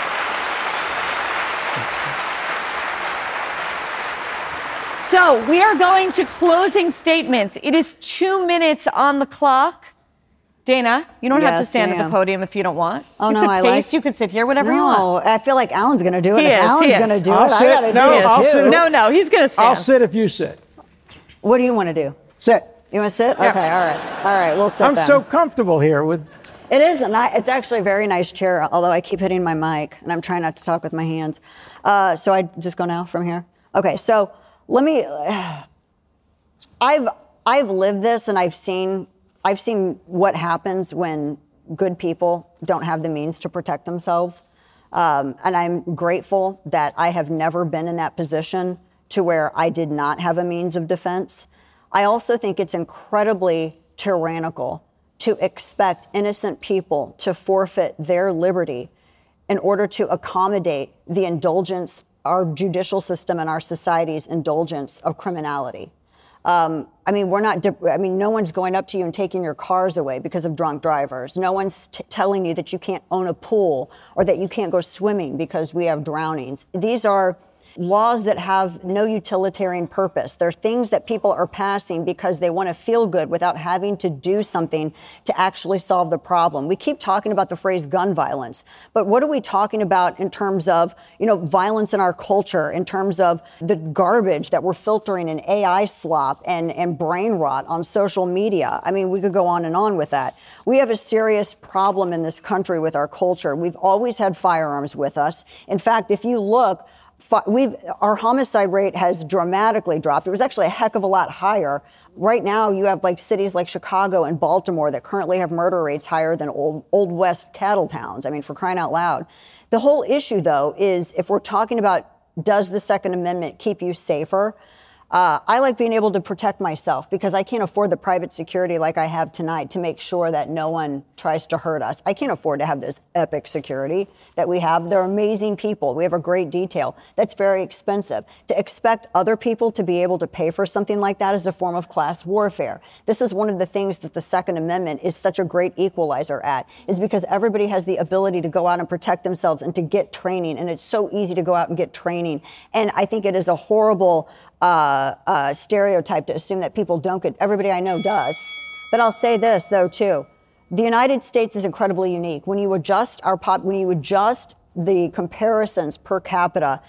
So we are going to closing statements. It is 2 minutes on the clock. Dana, you don't have to stand at the podium if you don't want. Oh, no, I like. You could sit here, whatever you want. I feel like Alan's going to do it. If Alan's going to do it, I got to do it. No, he's going to stand. I'll sit if you sit. What do you want to do? Sit. You want to sit? Yeah. Okay, all right, we'll sit. I'm so comfortable here with. It is, it's actually a very nice chair, although I keep hitting my mic, and I'm trying not to talk with my hands. So I just go now from here? Okay, so let me, I've lived this, and I've seen what happens when good people don't have the means to protect themselves. And I'm grateful that I have never been in that position to where I did not have a means of defense. I also think it's incredibly tyrannical to expect innocent people to forfeit their liberty in order to accommodate the indulgence, our judicial system and our society's indulgence of criminality. No one's going up to you and taking your cars away because of drunk drivers. No one's telling you that you can't own a pool or that you can't go swimming because we have drownings. These are laws that have no utilitarian purpose. They're things that people are passing because they want to feel good without having to do something to actually solve the problem. We keep talking about the phrase gun violence, but what are we talking about in terms of, violence in our culture, in terms of the garbage that we're filtering in AI slop and brain rot on social media? I mean, we could go on and on with that. We have a serious problem in this country with our culture. We've always had firearms with us. In fact, if you look, our homicide rate has dramatically dropped. It was actually a heck of a lot higher. Right now, you have cities like Chicago and Baltimore that currently have murder rates higher than old West cattle towns. I mean, for crying out loud. The whole issue, though, is if we're talking about does the Second Amendment keep you safer? I like being able to protect myself because I can't afford the private security like I have tonight to make sure that no one tries to hurt us. I can't afford to have this epic security that we have. They're amazing people. We have a great detail. That's very expensive. To expect other people to be able to pay for something like that is a form of class warfare. This is one of the things that the Second Amendment is such a great equalizer at, is because everybody has the ability to go out and protect themselves and to get training. And it's so easy to go out and get training. And I think it is a horrible stereotype to assume that people don't get. Everybody I know does. But I'll say this, though, too. The United States is incredibly unique. When you adjust the comparisons per capita,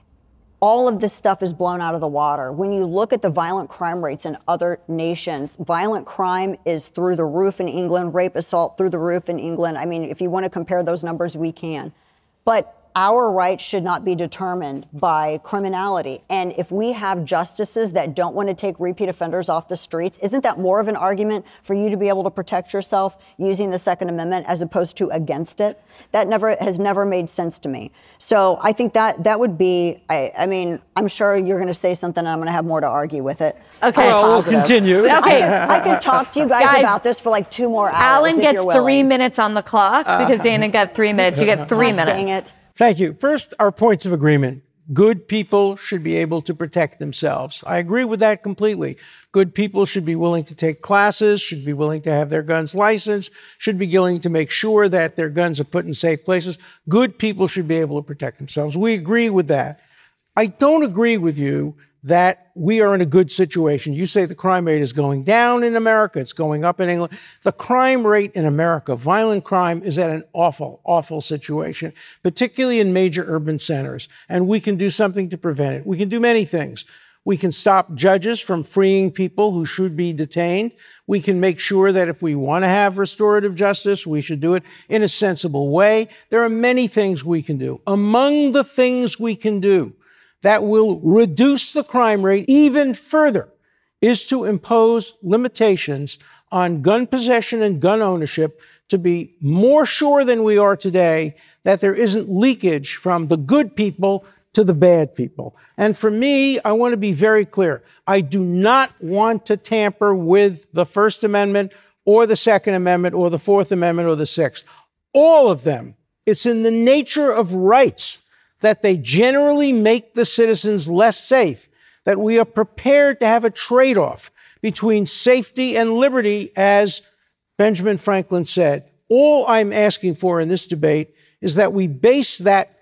all of this stuff is blown out of the water. When you look at the violent crime rates in other nations, violent crime is through the roof in England, rape, assault through the roof in England. I mean, if you want to compare those numbers, we can. But our rights should not be determined by criminality. And if we have justices that don't want to take repeat offenders off the streets, isn't that more of an argument for you to be able to protect yourself using the Second Amendment as opposed to against it? That has never made sense to me. So I think that would be, I mean, I'm sure you're going to say something and I'm going to have more to argue with it. Okay. Well, we'll continue. Okay. I could talk to you guys about this for like 2 more hours. Alan gets 3 minutes on the clock because Dana got 3 minutes. You get 3 minutes. Dang it. Thank you. First, our points of agreement. Good people should be able to protect themselves. I agree with that completely. Good people should be willing to take classes, should be willing to have their guns licensed, should be willing to make sure that their guns are put in safe places. Good people should be able to protect themselves. We agree with that. I don't agree with you that we are in a good situation. You say the crime rate is going down in America. It's going up in England. The crime rate in America, violent crime, is at an awful, awful situation, particularly in major urban centers. And we can do something to prevent it. We can do many things. We can stop judges from freeing people who should be detained. We can make sure that if we want to have restorative justice, we should do it in a sensible way. There are many things we can do. Among the things we can do that will reduce the crime rate even further is to impose limitations on gun possession and gun ownership to be more sure than we are today that there isn't leakage from the good people to the bad people. And for me, I want to be very clear. I do not want to tamper with the First Amendment or the Second Amendment or the Fourth Amendment or the Sixth. All of them. It's in the nature of rights that they generally make the citizens less safe, that we are prepared to have a trade-off between safety and liberty, as Benjamin Franklin said. All I'm asking for in this debate is that we base that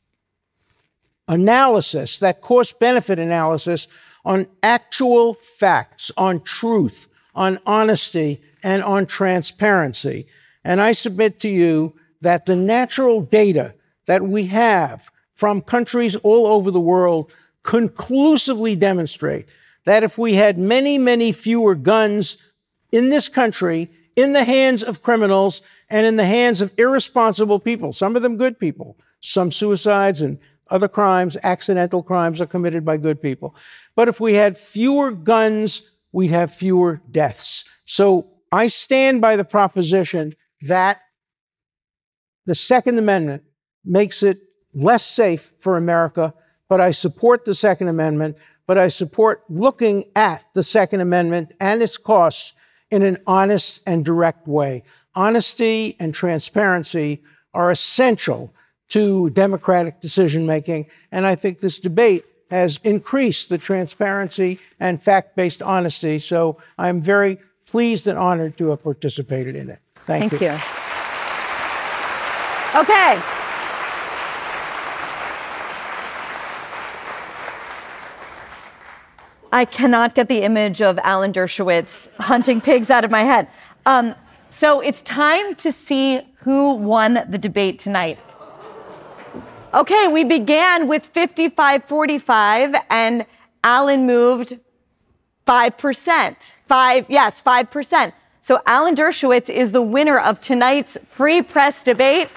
analysis, that cost-benefit analysis, on actual facts, on truth, on honesty, and on transparency. And I submit to you that the natural data that we have from countries all over the world conclusively demonstrate that if we had many, many fewer guns in this country, in the hands of criminals and in the hands of irresponsible people, some of them good people, some suicides and other crimes, accidental crimes are committed by good people. But if we had fewer guns, we'd have fewer deaths. So I stand by the proposition that the Second Amendment makes it less safe for America, but I support the Second Amendment, but I support looking at the Second Amendment and its costs in an honest and direct way. Honesty and transparency are essential to democratic decision-making, and I think this debate has increased the transparency and fact-based honesty, so I'm very pleased and honored to have participated in it. Thank you. Okay. I cannot get the image of Alan Dershowitz hunting pigs out of my head. So it's time to see who won the debate tonight. Okay, we began with 55-45, and Alan moved 5%. 5%. So Alan Dershowitz is the winner of tonight's Free Press debate.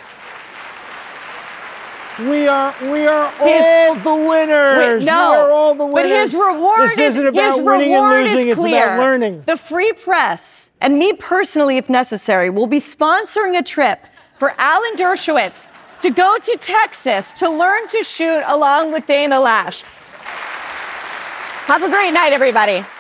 We are all the winners. No, we are all the winners. But his reward this isn't about winning and losing. It's about learning. The Free Press, and me personally, if necessary, will be sponsoring a trip for Alan Dershowitz to go to Texas to learn to shoot along with Dana Loesch. Have a great night, everybody.